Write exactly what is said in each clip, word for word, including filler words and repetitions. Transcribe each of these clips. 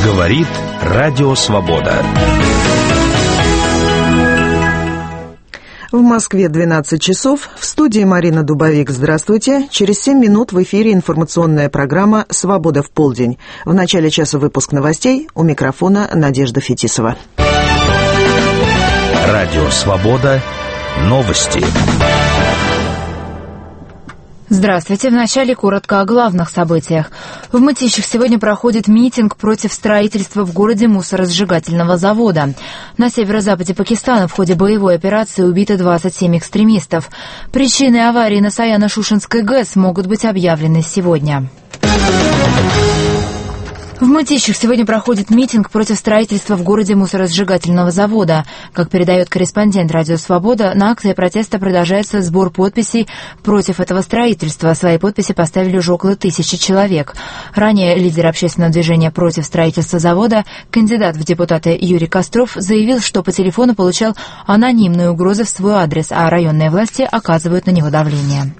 Говорит Радио Свобода. В Москве двенадцать часов. В студии Марина Дубовик. Здравствуйте. Через семь минут в эфире информационная программа «Свобода в полдень». В начале часа выпуск новостей. У микрофона Надежда Фетисова. Радио Свобода. Новости. Здравствуйте. Вначале коротко о главных событиях. В Мытищах сегодня проходит митинг против строительства в городе мусоросжигательного завода. На северо-западе Пакистана в ходе боевой операции убито двадцать семь экстремистов. Причины аварии на Саяно-Шушенской ГЭС могут быть объявлены сегодня. В Мытищах сегодня проходит митинг против строительства в городе мусоросжигательного завода. Как передает корреспондент «Радио Свобода», на акции протеста продолжается сбор подписей против этого строительства. Свои подписи поставили уже около тысячи человек. Ранее лидер общественного движения против строительства завода, кандидат в депутаты Юрий Костров, заявил, что по телефону получал анонимные угрозы в свой адрес, а районные власти оказывают на него давление.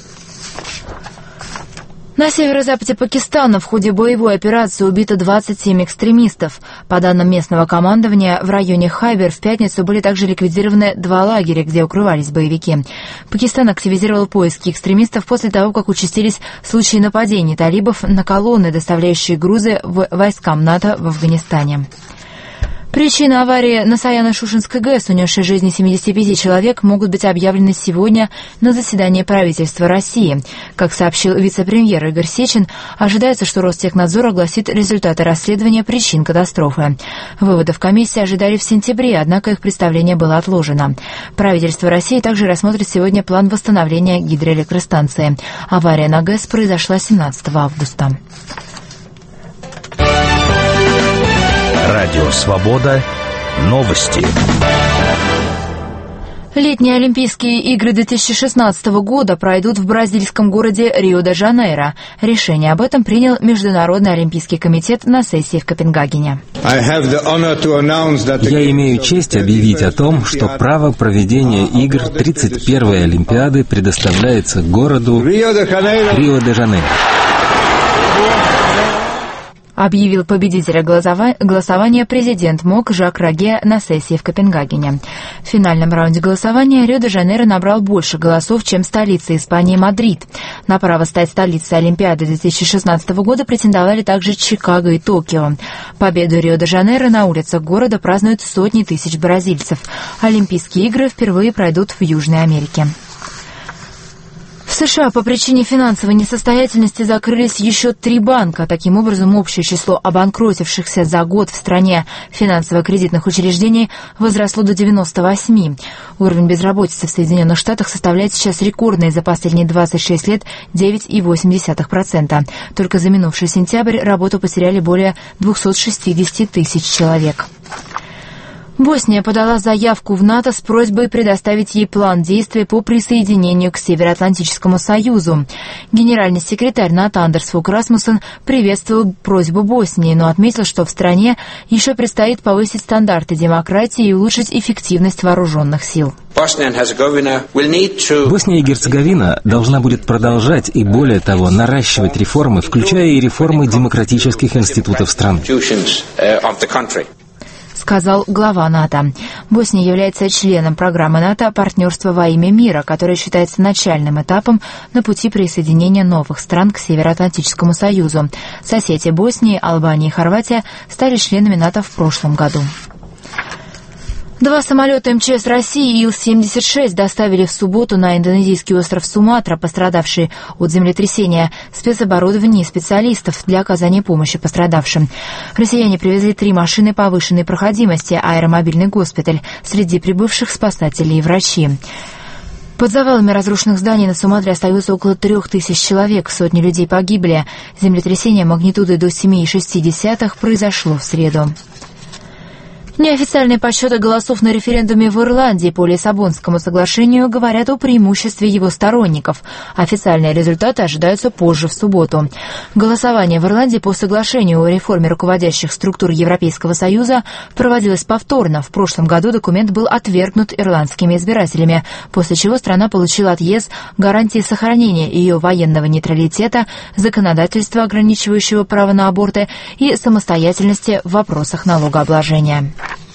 На северо-западе Пакистана в ходе боевой операции убито двадцать семь экстремистов. По данным местного командования, в районе Хайбер в пятницу были также ликвидированы два лагеря, где укрывались боевики. Пакистан активизировал поиски экстремистов после того, как участились случаи нападений талибов на колонны, доставляющие грузы в войскам НАТО в Афганистане. Причины аварии на Саяно-Шушенской ГЭС, унесшей жизни семидесяти пяти человек, могут быть объявлены сегодня на заседании правительства России. Как сообщил вице-премьер Игорь Сечин, ожидается, что Ростехнадзор огласит результаты расследования причин катастрофы. Выводов комиссии ожидали в сентябре, однако их представление было отложено. Правительство России также рассмотрит сегодня план восстановления гидроэлектростанции. Авария на ГЭС произошла семнадцатого августа. Радио Свобода. Новости. Летние Олимпийские игры две тысячи шестнадцатого года пройдут в бразильском городе Рио-де-Жанейро. Решение об этом принял Международный Олимпийский комитет на сессии в Копенгагене. Я имею честь объявить о том, что право проведения игр тридцать первой Олимпиады предоставляется городу Рио-де-Жанейро. Объявил победителя голосования президент МОК Жак Раге на сессии в Копенгагене. В финальном раунде голосования Рио-де-Жанейро набрал больше голосов, чем столица Испании Мадрид. На право стать столицей Олимпиады две тысячи шестнадцатого года претендовали также Чикаго и Токио. Победу Рио-де-Жанейро на улицах города празднуют сотни тысяч бразильцев. Олимпийские игры впервые пройдут в Южной Америке. В США по причине финансовой несостоятельности закрылись еще три банка. Таким образом, общее число обанкротившихся за год в стране финансово-кредитных учреждений возросло до девяноста восьми. Уровень безработицы в Соединенных Штатах составляет сейчас рекордный за последние двадцать шесть лет девять целых восемь десятых процента. Только за минувший сентябрь работу потеряли более двухсот шестидесяти тысяч человек. Босния подала заявку в НАТО с просьбой предоставить ей план действий по присоединению к Североатлантическому Союзу. Генеральный секретарь НАТО Андерс Фог Расмуссен приветствовал просьбу Боснии, но отметил, что в стране еще предстоит повысить стандарты демократии и улучшить эффективность вооруженных сил. Босния и Герцеговина должна будет продолжать и, более того, наращивать реформы, включая и реформы демократических институтов страны, сказал глава НАТО. Босния является членом программы НАТО «Партнерство во имя мира», которая считается начальным этапом на пути присоединения новых стран к Североатлантическому Союзу. Соседи Боснии, Албания и Хорватия стали членами НАТО в прошлом году. Два самолета эм че эс России Ил семьдесят шесть доставили в субботу на индонезийский остров Суматра, пострадавший от землетрясения, спецоборудование и специалистов для оказания помощи пострадавшим. Россияне привезли три машины повышенной проходимости, аэромобильный госпиталь, среди прибывших спасатели и врачи. Под завалами разрушенных зданий на Суматре остается около трех тысяч человек, сотни людей погибли. Землетрясение магнитудой до семь целых шесть десятых произошло в среду. Неофициальные подсчеты голосов на референдуме в Ирландии по Лиссабонскому соглашению говорят о преимуществе его сторонников. Официальные результаты ожидаются позже, в субботу. Голосование в Ирландии по соглашению о реформе руководящих структур Европейского Союза проводилось повторно. В прошлом году документ был отвергнут ирландскими избирателями, после чего страна получила от ЕС гарантии сохранения ее военного нейтралитета, законодательства, ограничивающего право на аборты, и самостоятельности в вопросах налогообложения.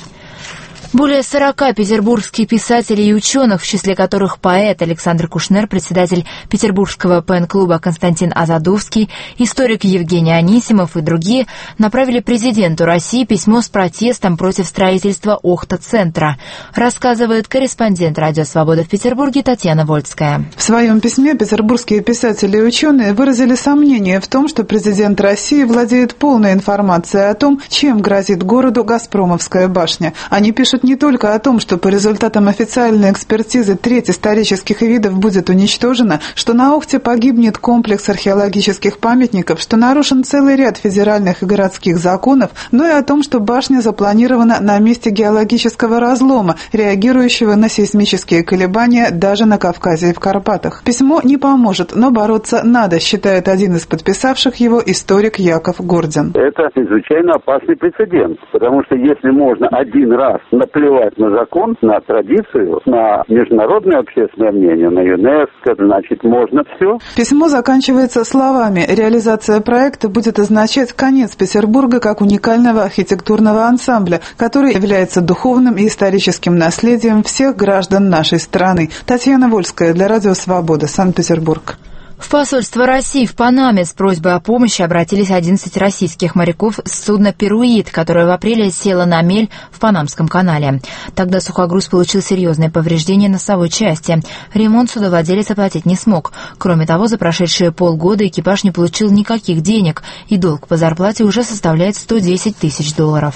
Более сорока петербургских писателей и ученых, в числе которых поэт Александр Кушнер, председатель Петербургского пен-клуба Константин Азадовский, историк Евгений Анисимов и другие, направили президенту России письмо с протестом против строительства Охта-центра, рассказывает корреспондент «Радио Свобода» в Петербурге Татьяна Вольская. В своем письме петербургские писатели и ученые выразили сомнение в том, что президент России владеет полной информацией о том, чем грозит городу Газпромовская башня. Они пишут не только о том, что по результатам официальной экспертизы треть исторических видов будет уничтожена, что на Охте погибнет комплекс археологических памятников, что нарушен целый ряд федеральных и городских законов, но и о том, что башня запланирована на месте геологического разлома, реагирующего на сейсмические колебания даже на Кавказе и в Карпатах. Письмо не поможет, но бороться надо, считает один из подписавших его историк Яков Гордин. Это чрезвычайно опасный прецедент, потому что если можно один раз наплевать на закон, на традицию, на международное общественное мнение, на ЮНЕСКО, значит, можно все. Письмо заканчивается словами: реализация проекта будет означать конец Петербурга как уникального архитектурного ансамбля, который является духовным и историческим наследием всех граждан нашей страны. Татьяна Вольская для Радио Свобода, Санкт-Петербург. В посольство России в Панаме с просьбой о помощи обратились одиннадцать российских моряков с судна «Перуит», которое в апреле село на мель в Панамском канале. Тогда сухогруз получил серьезные повреждения носовой части. Ремонт судовладелец оплатить не смог. Кроме того, за прошедшие полгода экипаж не получил никаких денег, и долг по зарплате уже составляет сто десять тысяч долларов.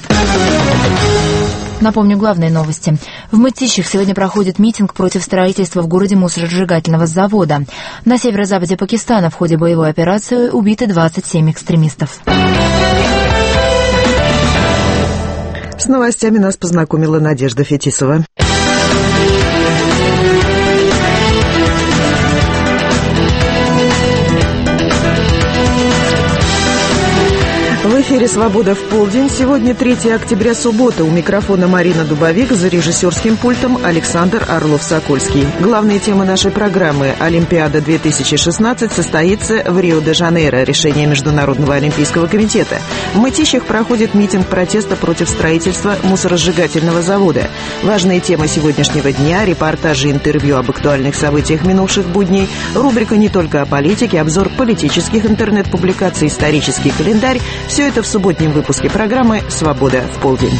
Напомню главные новости. В Мытищах сегодня проходит митинг против строительства в городе мусоросжигательного завода. На северо-западе Пакистана в ходе боевой операции убиты двадцать семь экстремистов. С новостями нас познакомила Надежда Фетисова. В эфире «Свобода в полдень». Сегодня третьего октября, суббота. У микрофона Марина Дубовик, за режиссерским пультом Александр Орлов-Сокольский. Главные темы нашей программы. Олимпиада две тысячи шестнадцать состоится в Рио-де-Жанейро. Решение Международного олимпийского комитета. В Мытищах проходит митинг протеста против строительства мусоросжигательного завода. Важные темы сегодняшнего дня, репортажи, интервью об актуальных событиях минувших будней, рубрика «Не только о политике», обзор политических интернет-публикаций, исторический календарь. Все это в субботнем выпуске программы «Свобода в полдень».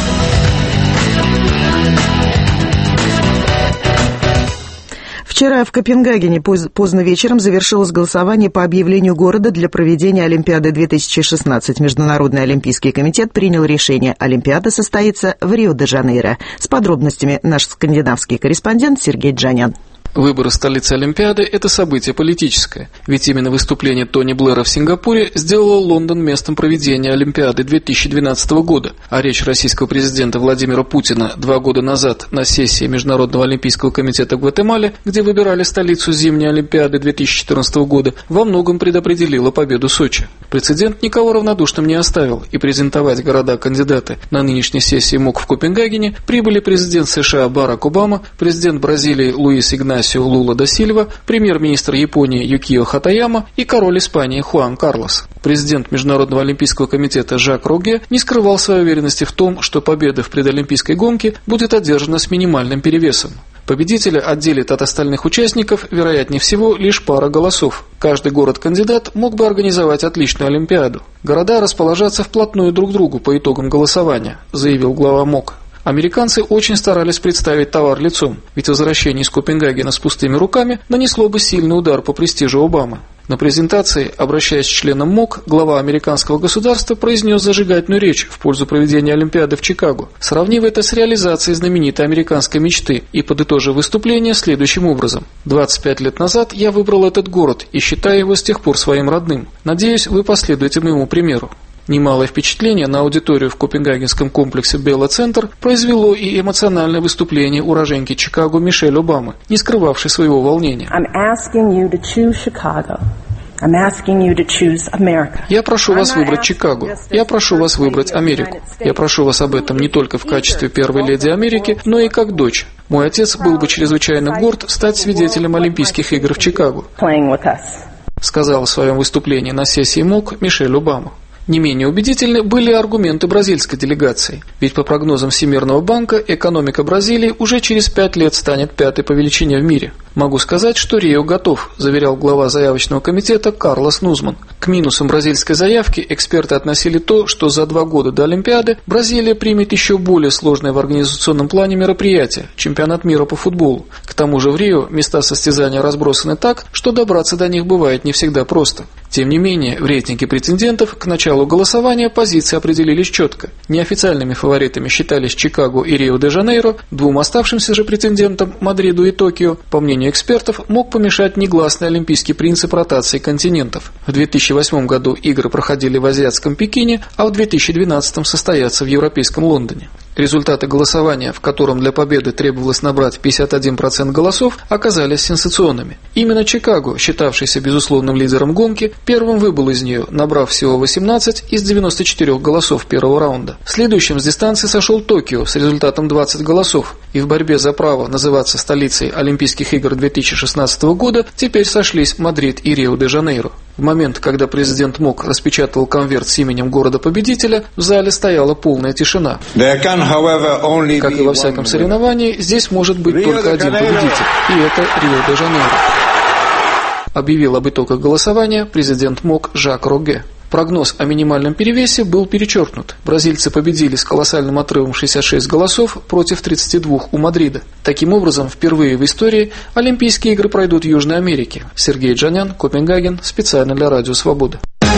Вчера в Копенгагене поздно вечером завершилось голосование по объявлению города для проведения Олимпиады две тысячи шестнадцать. Международный олимпийский комитет принял решение. Олимпиада состоится в Рио-де-Жанейро. С подробностями наш скандинавский корреспондент Сергей Джанян. Выборы столицы Олимпиады – это событие политическое, ведь именно выступление Тони Блэра в Сингапуре сделало Лондон местом проведения Олимпиады две тысячи двенадцатого года, а речь российского президента Владимира Путина два года назад на сессии Международного олимпийского комитета в Гватемале, где выбирали столицу зимней Олимпиады две тысячи четырнадцатого года, во многом предопределила победу Сочи. Прецедент никого равнодушным не оставил, и презентовать города-кандидаты на нынешней сессии МОК в Копенгагене прибыли президент США Барак Обама, президент Бразилии Луис Игнасио Лула да Сильва, премьер-министр Японии Юкио Хатаяма и король Испании Хуан Карлос. Президент Международного олимпийского комитета Жак Роге не скрывал своей уверенности в том, что победа в предолимпийской гонке будет одержана с минимальным перевесом. Победителя отделит от остальных участников, вероятнее всего, лишь пара голосов. Каждый город-кандидат мог бы организовать отличную Олимпиаду. Города расположатся вплотную друг к другу по итогам голосования, заявил глава МОК. Американцы очень старались представить товар лицом, ведь возвращение из Копенгагена с пустыми руками нанесло бы сильный удар по престижу Обамы. На презентации, обращаясь к членам МОК, глава американского государства произнес зажигательную речь в пользу проведения Олимпиады в Чикаго, сравнив это с реализацией знаменитой американской мечты и подытожив выступление следующим образом. двадцать пять лет назад я выбрал этот город и считаю его с тех пор своим родным. Надеюсь, вы последуете моему примеру. Немалое впечатление на аудиторию в копенгагенском комплексе Белла-центр произвело и эмоциональное выступление уроженки Чикаго Мишель Обамы, не скрывавшей своего волнения. Я прошу вас выбрать Чикаго. Я прошу вас выбрать Америку. Я прошу вас об этом не только в качестве первой леди Америки, но и как дочь. Мой отец был бы чрезвычайно горд стать свидетелем Олимпийских игр в Чикаго, сказала в своем выступлении на сессии МОК Мишель Обама. Не менее убедительны были аргументы бразильской делегации, ведь по прогнозам Всемирного банка экономика Бразилии уже через пять лет станет пятой по величине в мире. «Могу сказать, что Рио готов», – заверял глава заявочного комитета Карлос Нузман. К минусам бразильской заявки эксперты относили то, что за два года до Олимпиады Бразилия примет еще более сложное в организационном плане мероприятие – чемпионат мира по футболу. К тому же в Рио места состязания разбросаны так, что добраться до них бывает не всегда просто. Тем не менее, в рейтинге претендентов к началу голосования позиции определились четко. Неофициальными фаворитами считались Чикаго и Рио-де-Жанейро, двум оставшимся же претендентам – Мадриду и Токио, по мнению экспертов, мог помешать негласный олимпийский принцип ротации континентов. В две тысячи восьмом году игры проходили в азиатском Пекине, а в две тысячи двенадцатом состоятся в европейском Лондоне. Результаты голосования, в котором для победы требовалось набрать пятьдесят один процент голосов, оказались сенсационными. Именно Чикаго, считавшийся безусловным лидером гонки, первым выбыл из нее, набрав всего восемнадцать из девяноста четырёх голосов первого раунда. Следующим с дистанции сошел Токио с результатом двадцать голосов, и в борьбе за право называться столицей Олимпийских игр две тысячи шестнадцатого года теперь сошлись Мадрид и Рио-де-Жанейро. В момент, когда президент МОК распечатывал конверт с именем города-победителя, в зале стояла полная тишина. Как и во всяком соревновании, здесь может быть только один победитель, и это Рио-де-Жанейро. Объявил об итогах голосования президент МОК Жак Роге. Прогноз о минимальном перевесе был перечеркнут. Бразильцы победили с колоссальным отрывом шестьдесят шесть голосов против тридцати двух у Мадрида. Таким образом, впервые в истории Олимпийские игры пройдут в Южной Америке. Сергей Джанян, Копенгаген, специально для Радио Свобода.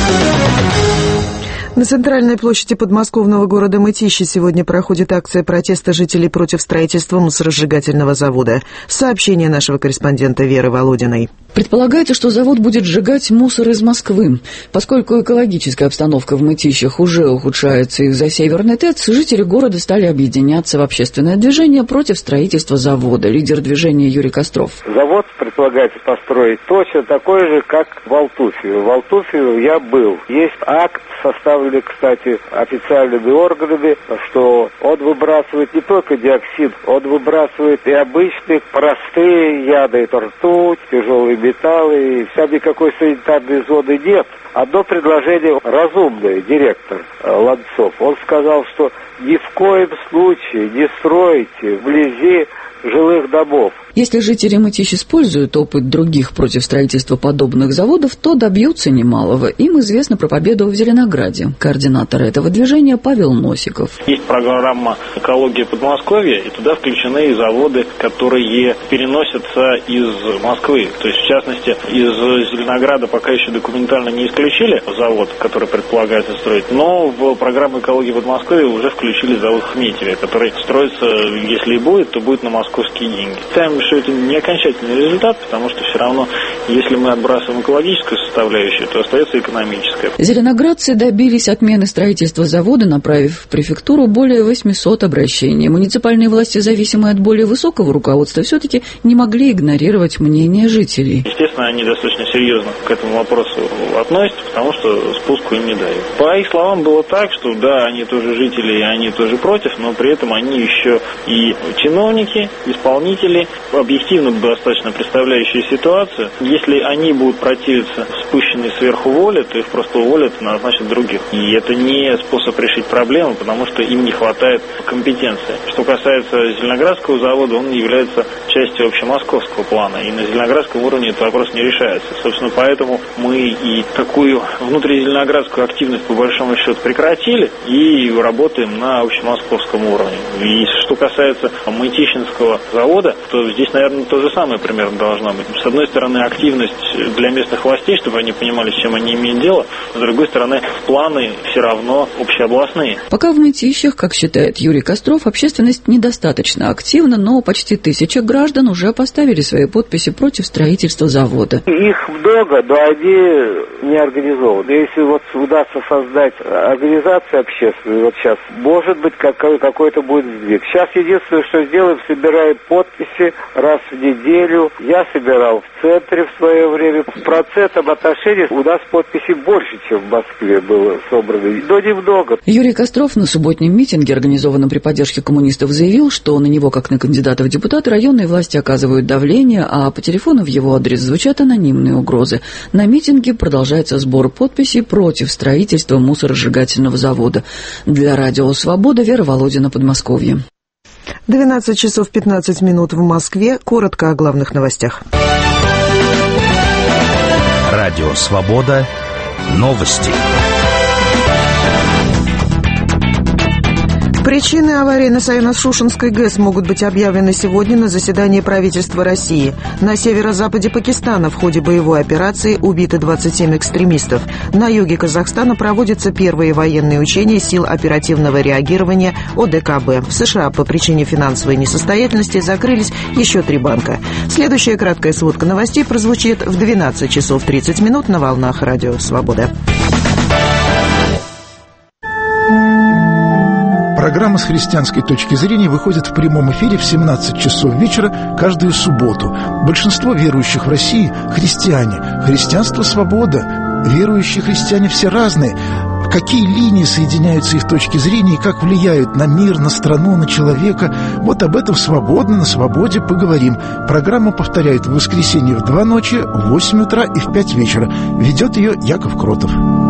На центральной площади подмосковного города Мытищи сегодня проходит акция протеста жителей против строительства мусоросжигательного завода. Сообщение нашего корреспондента Веры Володиной. Предполагается, что завод будет сжигать мусор из Москвы. Поскольку экологическая обстановка в Мытищах уже ухудшается из-за Северной ТЭЦ, жители города стали объединяться в общественное движение против строительства завода. Лидер движения Юрий Костров. Завод предполагается построить точно такой же, как в Алтуфьево. В Алтуфьево я был. Есть акт, составленный, кстати, официальными органами, что он выбрасывает не только диоксид, он выбрасывает и обычные простые яды, это ртуть, тяжелые металлы, и вся никакой санитарной зоны нет. Одно предложение разумное, директор Ланцов. Он сказал, что ни в коем случае не стройте вблизи жилых домов. Если жители Мытищ используют опыт других против строительства подобных заводов, то добьются немалого. Им известно про победу в Зеленограде. Координатор этого движения Павел Носиков. Есть программа «Экология Подмосковья», и туда включены и заводы, которые переносятся из Москвы. То есть, в частности, из Зеленограда пока еще документально не исключили завод, который предполагается строить, но в программу «Экология Подмосковья» уже включили завод в Хметьеве, который строится, если и будет, то будет на московские деньги. Считаем, что это не окончательный результат, потому что все равно, если мы отбрасываем экологическую составляющую, то остается экономическая. Зеленоградцы добились отмены строительства завода, направив в префектуру более восьмисот обращений. Муниципальные власти, зависимые от более высокого руководства, все-таки не могли игнорировать мнение жителей. Естественно, они достаточно серьезно к этому вопросу относятся, потому что спуску им не дают. По их словам, было так, что да, они тоже жители, и они тоже против, но при этом они еще и чиновники, исполнители, объективно достаточно представляющие ситуацию. Если они будут противиться спущенной сверху воле, то их просто уволят и назначат других. И это не способ решить проблему, потому что им не хватает компетенции. Что касается Зеленоградского завода, он является частью общемосковского плана, и на зеленоградском уровне этот вопрос не решается. Собственно, поэтому мы и такую внутризеленоградскую активность по большому счету прекратили и работаем на общемосковском уровне. И что касается Мытищинского Московского завода, то здесь, наверное, то же самое примерно должно быть. С одной стороны, активность для местных властей, чтобы они понимали, с чем они имеют дело, с другой стороны, планы все равно общеобластные. Пока в Мытищах, как считает Юрий Костров, общественность недостаточно активна, но почти тысяча граждан уже поставили свои подписи против строительства завода. Их много, но они не организованы. Если вот удастся создать организацию общественную, вот сейчас, может быть, какой- какой-то будет сдвиг. Сейчас единственное, что сделаем, собираем подписи раз в неделю. Я собирал в центре в свое время. В процентном отношении у нас подписей больше, чем в Москве было собрано, но немного. Юрий Костров на субботнем митинге, организованном при поддержке коммунистов, заявил, что на него, как на кандидата в депутаты, районные власти оказывают давление, а по телефону в его адрес звучат анонимные угрозы. На митинге продолжается сбор подписей против строительства мусоросжигательного завода. Для радио «Свобода» Вера Володина, Подмосковье. двенадцать часов пятнадцать минут в Москве. Коротко о главных новостях. Радио «Свобода». Новости. Причины аварии на Саяно-Шушенской ГЭС могут быть объявлены сегодня на заседании правительства России. На северо-западе Пакистана в ходе боевой операции убиты двадцать семь экстремистов. На юге Казахстана проводятся первые военные учения сил оперативного реагирования О Д К Б. В США по причине финансовой несостоятельности закрылись еще три банка. Следующая краткая сводка новостей прозвучит в двенадцать часов тридцать минут на волнах Радио «Свобода». Программа «С христианской точки зрения» выходит в прямом эфире в семнадцать часов вечера каждую субботу. Большинство верующих в России – христиане. Христианство – свобода. Верующие христиане все разные. Какие линии соединяются их точки зрения и как влияют на мир, на страну, на человека? Вот об этом свободно, на свободе поговорим. Программу повторяют в воскресенье в два ночи, в восемь утра и в пять вечера. Ведет ее Яков Кротов.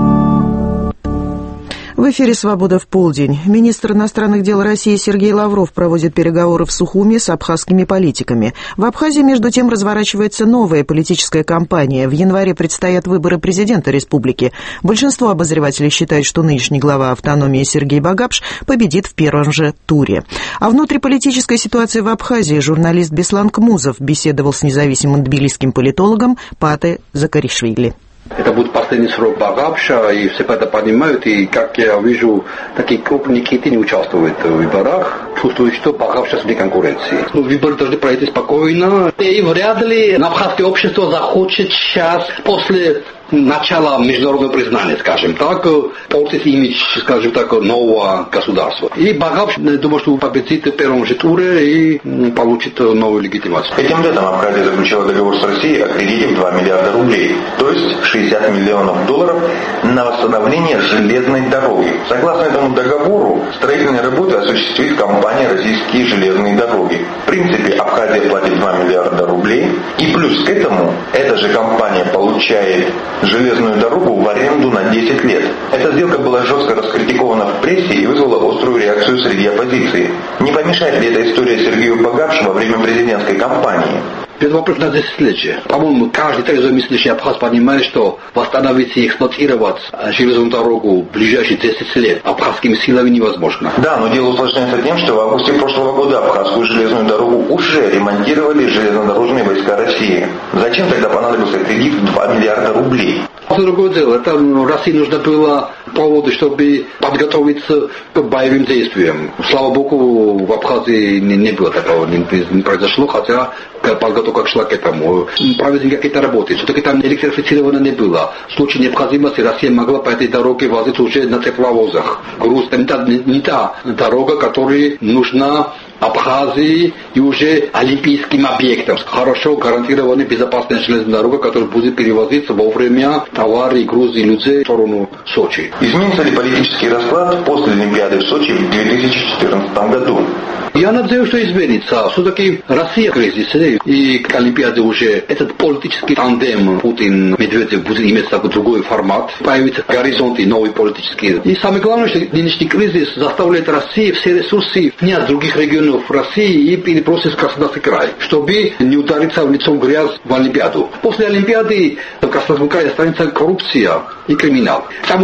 В эфире «Свобода в полдень». Министр иностранных дел России Сергей Лавров проводит переговоры в Сухуми с абхазскими политиками. В Абхазии, между тем, разворачивается новая политическая кампания. В январе предстоят выборы президента республики. Большинство обозревателей считает, что нынешний глава автономии Сергей Багапш победит в первом же туре. О внутриполитической ситуации в Абхазии журналист Беслан Кмузов беседовал с независимым тбилисским политологом Пате Закаришвили. Это будет последний срок Багапша, и все это понимают, и как я вижу, такие крупные киты не участвуют в выборах, чувствуют, что Багапша вне конкуренции. Ну, выборы должны пройти спокойно, и вряд ли абхазское общество захочет сейчас, после начала международного признания, скажем так, портить имидж, скажем так, нового государства. И Багапш, думаю, что победит в первом же туре и получит новую легитимацию. Этим летом Абхазия заключила договор с Россией о кредите в два миллиарда рублей, то есть шестьдесят миллионов долларов на восстановление железной дороги. Согласно этому договору, строительные работы осуществит компания «Российские железные дороги». В принципе, Абхазия платит два миллиарда рублей, и плюс к этому эта же компания получает железную дорогу в аренду на десять лет. Эта сделка была жестко раскритикована в прессе и вызвала острую реакцию среди оппозиции. Не помешает ли эта история Сергею Багапшу во время президентской кампании? Это вопрос на десятилетие. По-моему, каждый трезвомыслящий абхаз понимает, что восстановить и эксплуатировать железную дорогу в ближайшие десять лет абхазскими силами невозможно. Да, но дело усложняется тем, что в августе прошлого года абхазскую железную дорогу уже ремонтировали железнодорожные войска России. Зачем тогда понадобился кредит в два миллиарда рублей? Это другое дело. Там России нужно было поводы, чтобы подготовиться к боевым действиям. Слава богу, в Абхазии не, не было такого, не, не произошло, хотя подготовка шла к этому. Проведены какие-то работы. Все-таки там электрифицировано не было. В случае необходимости Россия могла по этой дороге возить уже на тепловозах. Груз это не та, не, не та дорога, которая нужна Абхазии и уже олимпийским объектам. Хорошо гарантированная безопасная железная дорога, которая будет перевозиться во время товары, грузы и людей в сторону Сочи. Изменится ли политический расклад после Олимпиады в Сочи в две тысячи четырнадцатом году? Я надеюсь, что изменится. Все-таки Россия в кризисе, и к Олимпиаде уже этот политический тандем Путин-Медведев будет иметь такой другой формат. Появятся горизонты новые политические. И самое главное, что нынешний кризис заставляет Россию все ресурсы снять с других регионов России и перебросить в Краснодарский край, чтобы не удариться в лицом грязь в Олимпиаду. После Олимпиады в Краснодарском крае останется коррупция и криминал. К тому времени Грузия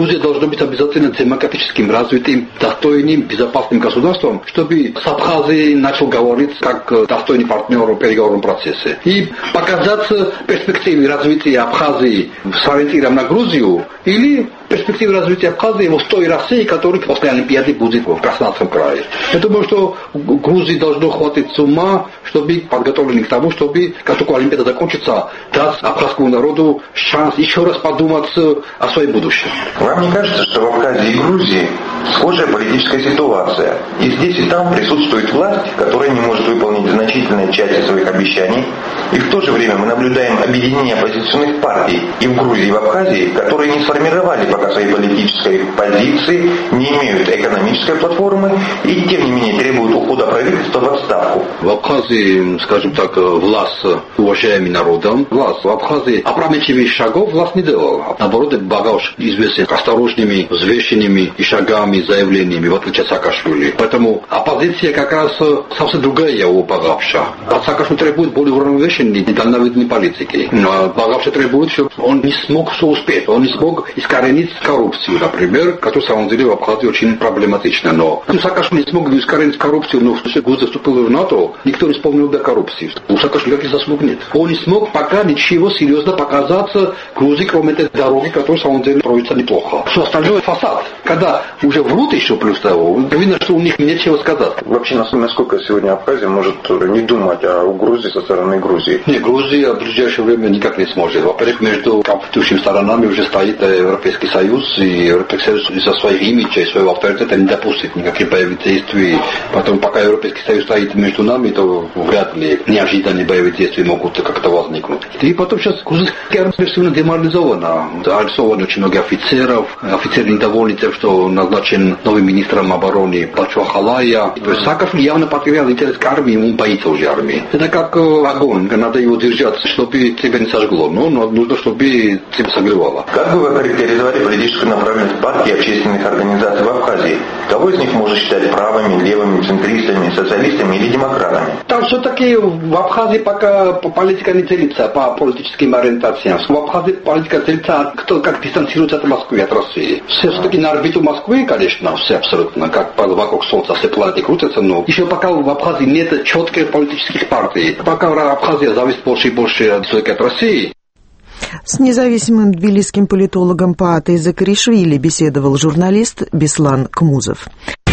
Грузия должна быть обязательно демократическим, развитым, достойным, безопасным государством, чтобы с Абхазией начал говорить как достойный партнер в переговорном процессе. И показать перспективы развития Абхазии с ориентиром на Грузию или перспективы развития Абхазии в той России, которая после Олимпиады будет в Краснодарском крае. Я думаю, что Грузии должно хватить ума, чтобы подготовлены к тому, чтобы, как только Олимпиада закончится, дать абхазскому народу шанс еще раз подумать о своем будущем. Вам не кажется, что в Абхазии и Грузии схожая политическая ситуация? И здесь, и там присутствует власть, которая не может выполнить значительные части своих обещаний, и в то же время мы наблюдаем объединение оппозиционных партий и в Грузии, и в Абхазии, которые не сформировали пока своей политической позиции, не имеют экономической платформы и, тем не менее, требуют ухода правительства в отставку. В Абхазии, скажем так, власть, уважаемый народом, власть в Абхазии опрометчивых шагов власть не делала. Наоборот, Багауш известен осторожными, взвешенными шагами, заявлениями, в отличие от Саакашвили. Поэтому оппозиция как раз совсем другая у Багауша. От Саакашвили требует более уравновешенной и дальновидной политики. Но Багауш требует, чтобы он не смог все успеть. Он не смог искоренить коррупцию, например, которая, в самом деле, в Абхазии очень проблематична. Но Саакашвили не смог искоренить коррупцию, но в Грузия вступила в НАТО, никто не вспомнил до коррупции. У Саакашвили никаких заслуг нет. Он не смог пока ничего серьезно показаться Грузии, кроме этой дороги, которая, в самом деле, строится неплохо. Все остальное фасад. Когда уже врут еще плюс того, видно, что у них нечего сказать. Вообще, насколько сегодня Абхазия может не думать о Грузии со стороны Грузии? Не, Грузия в ближайшее время никак не сможет. Во-первых, между конфликтующими сторонами уже стоит Европейский Союз, и Европейский Союз из-за своих имиджей, своего авторитета не допустит никаких боевых действий. Потом, пока Европейский Союз стоит между нами, то вряд ли неожиданные боевые действия могут как-то возникнуть. И потом сейчас грузинская армия совершенно деморализована. Арестованы очень много офицеров. Офицеры недовольны тем, что назначен новым министром обороны Бачуахалая. То есть Саакашвили явно потерял интерес к армии, он боится уже армии. Это как огонь, надо его держать, чтобы тебя не сожгло, но нужно, чтобы тебя согревало. Как бы вы характеризовали политическую направленность партий и общественных организаций в Абхазии? Кого из них можно считать правыми, левыми, центристами, социалистами или демократами? Там все-таки в Абхазии пока политика не делится по политическим ориентациям. В Абхазии политика делится, кто как дистанцируется от Москвы, от России. Все-таки на орбиту Москвы, конечно, все абсолютно, как вокруг Солнца все планеты крутятся, но еще пока в Абхазии нет четких политических партий. Пока Абхазия зависит больше и больше от России. С независимым тбилисским политологом Паатой Закаришвили беседовал журналист Беслан Кмузов.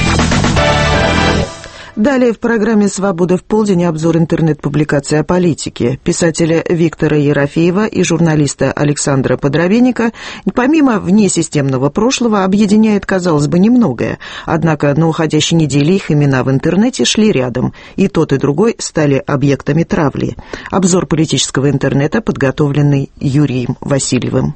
Далее в программе «Свобода в полдень» обзор интернет-публикации о политике. Писателя Виктора Ерофеева и журналиста Александра Подровенника помимо внесистемного прошлого объединяет, казалось бы, немногое. Однако на уходящей неделе их имена в интернете шли рядом. И тот, и другой стали объектами травли. Обзор политического интернета, подготовленный Юрием Васильевым.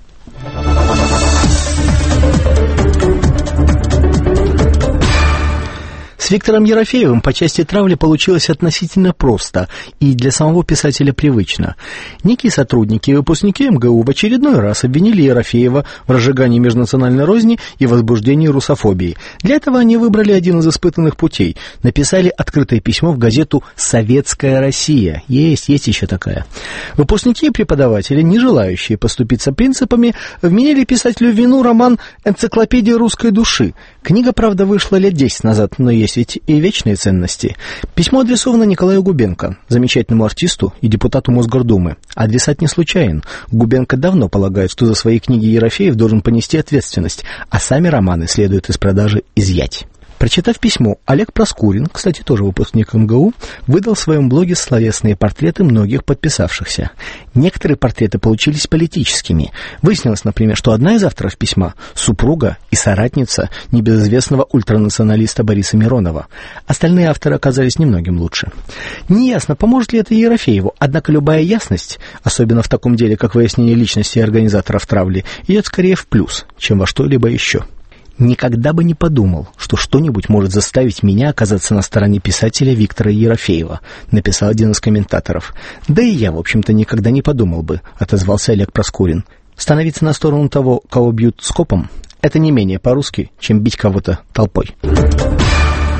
С Виктором Ерофеевым по части травли получилось относительно просто и для самого писателя привычно. Некие сотрудники и выпускники эм гэ у в очередной раз обвинили Ерофеева в разжигании межнациональной розни и возбуждении русофобии. Для этого они выбрали один из испытанных путей. Написали открытое письмо в газету «Советская Россия». Есть, есть еще такая. Выпускники и преподаватели, не желающие поступиться принципами, вменили писателю в вину роман «Энциклопедия русской души». Книга, правда, вышла лет десять назад, но есть ведь и вечные ценности. Письмо адресовано Николаю Губенко, замечательному артисту и депутату Мосгордумы. Адресат не случайен. Губенко давно полагает, что за свои книги Ерофеев должен понести ответственность, а сами романы следует из продажи изъять. Прочитав письмо, Олег Проскурин, кстати, тоже выпускник эм гэ у, выдал в своем блоге словесные портреты многих подписавшихся. Некоторые портреты получились политическими. Выяснилось, например, что одна из авторов письма – супруга и соратница небезызвестного ультранационалиста Бориса Миронова. Остальные авторы оказались немногим лучше. Неясно, поможет ли это Ерофееву, однако любая ясность, особенно в таком деле, как выяснение личности организаторов травли, идет скорее в плюс, чем во что-либо еще. Никогда бы не подумал, что что-нибудь может заставить меня оказаться на стороне писателя Виктора Ерофеева, написал один из комментаторов. Да и я, в общем-то, никогда не подумал бы, отозвался Олег Проскурин. Становиться на сторону того, кого бьют скопом, это не менее по-русски, чем бить кого-то толпой.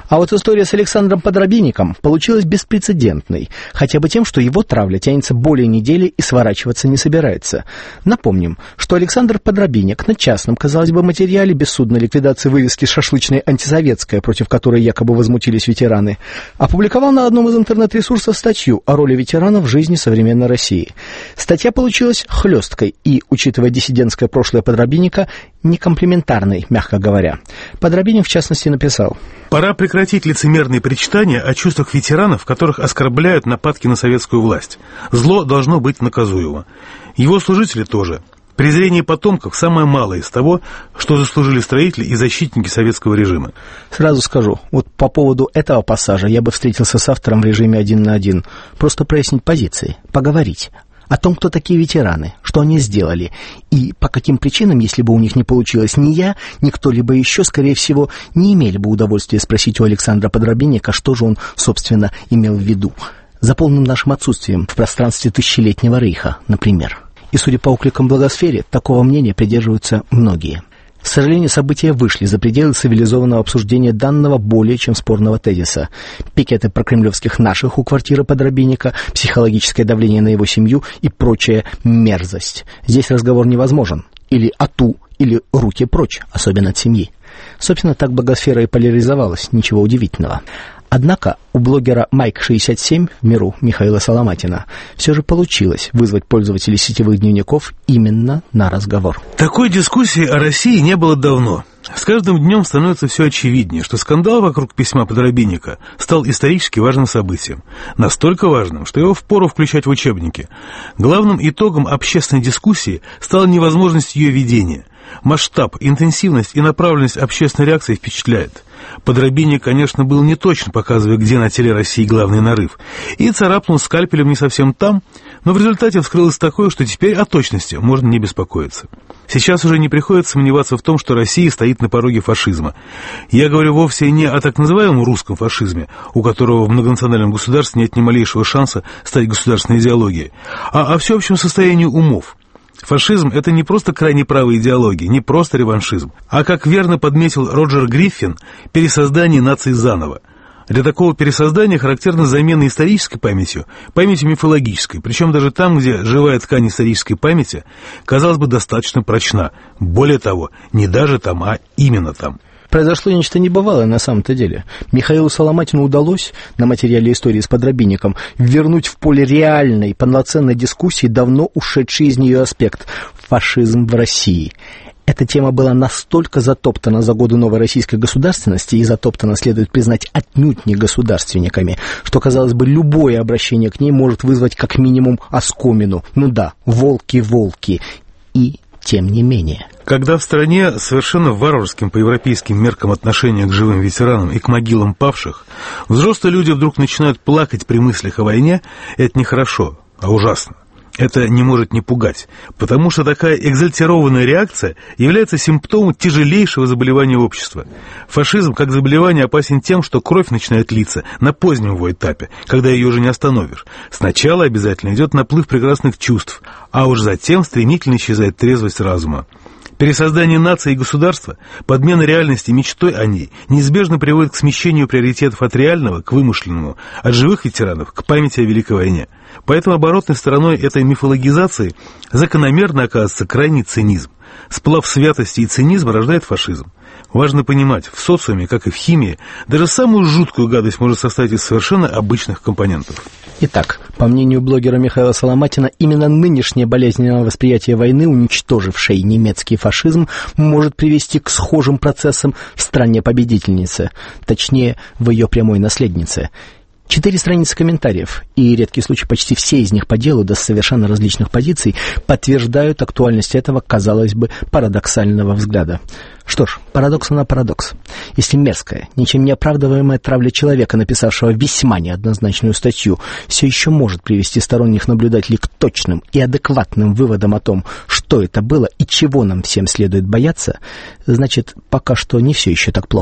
А вот история с Александром Подробинником получилась беспрецедентной, хотя бы тем, что его травля тянется более недели и сворачиваться не собирается. Напомним, что Александр Подробинник на частном, казалось бы, материале бессудной ликвидации вывески «Шашлычная антисоветская», против которой якобы возмутились ветераны, опубликовал на одном из интернет-ресурсов статью о роли ветеранов в жизни современной России. Статья получилась хлесткой и, учитывая диссидентское прошлое Подробинника, некомплиментарной, мягко говоря. Подробинник, в частности, написал: «Пора прекратить лицемерные причитания о чувствах ветеранов, которых оскорбляют нападки на советскую власть. Зло должно быть наказуемо. Его служители тоже. Презрение потомков – самое малое из того, что заслужили строители и защитники советского режима». Сразу скажу, вот по поводу этого пассажа я бы встретился с автором в режиме один на один. Просто прояснить позиции, поговорить о том, кто такие ветераны, что они сделали, и по каким причинам, если бы у них не получилось ни я, ни кто-либо еще, скорее всего, не имели бы удовольствия спросить у Александра Подробинника, что же он, собственно, имел в виду, за полным нашим отсутствием в пространстве тысячелетнего рейха, например. И, судя по откликам в благосфере, такого мнения придерживаются многие. К сожалению, события вышли за пределы цивилизованного обсуждения данного более чем спорного тезиса. Пикеты прокремлевских наших у квартиры Подробинника, психологическое давление на его семью и прочая мерзость. Здесь разговор невозможен. Или ату, или руки прочь, особенно от семьи. Собственно, так благосфера и поляризовалась, ничего удивительного. Однако у блогера Майк шестьдесят семь в миру Михаила Соломатина все же получилось вызвать пользователей сетевых дневников именно на разговор. Такой дискуссии о России не было давно. С каждым днем становится все очевиднее, что скандал вокруг письма Подробинника стал исторически важным событием. Настолько важным, что его впору включать в учебники. Главным итогом общественной дискуссии стала невозможность ее ведения. Масштаб, интенсивность и направленность общественной реакции впечатляет. Подробинник, конечно, был неточен, показывая, где на теле России главный нарыв, и царапнул скальпелем не совсем там, но в результате вскрылось такое, что теперь о точности можно не беспокоиться. Сейчас уже не приходится сомневаться в том, что Россия стоит на пороге фашизма. Я говорю вовсе не о так называемом русском фашизме, у которого в многонациональном государстве нет ни малейшего шанса стать государственной идеологией, а о всеобщем состоянии умов. Фашизм – это не просто крайне правая идеология, не просто реваншизм, а, как верно подметил Роджер Гриффин, пересоздание нации заново. Для такого пересоздания характерна замена исторической памятью памятью мифологической, причем даже там, где живая ткань исторической памяти, казалось бы, достаточно прочна. Более того, не даже там, а именно там. Произошло нечто небывалое на самом-то деле. Михаилу Соломатину удалось на материале истории с Подробинником вернуть в поле реальной, полноценной дискуссии давно ушедший из нее аспект – фашизм в России. Эта тема была настолько затоптана за годы новой российской государственности, и затоптана, следует признать, отнюдь не государственниками, что, казалось бы, любое обращение к ней может вызвать как минимум оскомину. Ну да, волки-волки. И тем не менее. Когда в стране совершенно варварским по европейским меркам отношение к живым ветеранам и к могилам павших, взрослые люди вдруг начинают плакать при мыслях о войне, это нехорошо, а ужасно. Это не может не пугать, потому что такая экзальтированная реакция является симптомом тяжелейшего заболевания общества. Фашизм как заболевание опасен тем, что кровь начинает литься на позднем его этапе, когда ее уже не остановишь. Сначала обязательно идет наплыв прекрасных чувств, а уж затем стремительно исчезает трезвость разума. Пересоздание нации и государства, подмена реальности мечтой о ней неизбежно приводит к смещению приоритетов от реального к вымышленному, от живых ветеранов к памяти о Великой войне. Поэтому оборотной стороной этой мифологизации закономерно оказывается крайний цинизм. Сплав святости и цинизма рождает фашизм. Важно понимать, в социуме, как и в химии, даже самую жуткую гадость может состоять из совершенно обычных компонентов. Итак, по мнению блогера Михаила Соломатина, именно нынешнее болезненное восприятие войны, уничтожившей немецкий фашизм, может привести к схожим процессам в стране-победительнице, точнее, в ее прямой наследнице. Четыре страницы комментариев, и редкий случай почти все из них по делу, да с совершенно различных позиций, подтверждают актуальность этого, казалось бы, парадоксального взгляда. Что ж, парадокс на парадокс. Если мерзкая, ничем не оправдываемая травля человека, написавшего весьма неоднозначную статью, все еще может привести сторонних наблюдателей к точным и адекватным выводам о том, что это было и чего нам всем следует бояться, значит, пока что не все еще так плохо.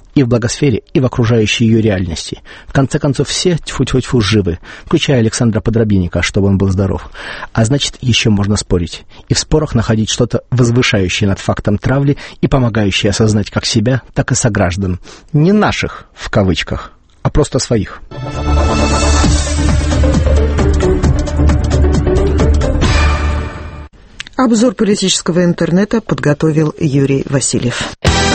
И в благосфере, и в окружающей ее реальности. В конце концов, все тьфу-тьфу-тьфу живы, включая Александра Подробинника, чтобы он был здоров. А значит, еще можно спорить. И в спорах находить что-то возвышающее над фактом травли и помогающее осознать как себя, так и сограждан. Не наших, в кавычках, а просто своих. Обзор политического интернета подготовил Юрий Васильев.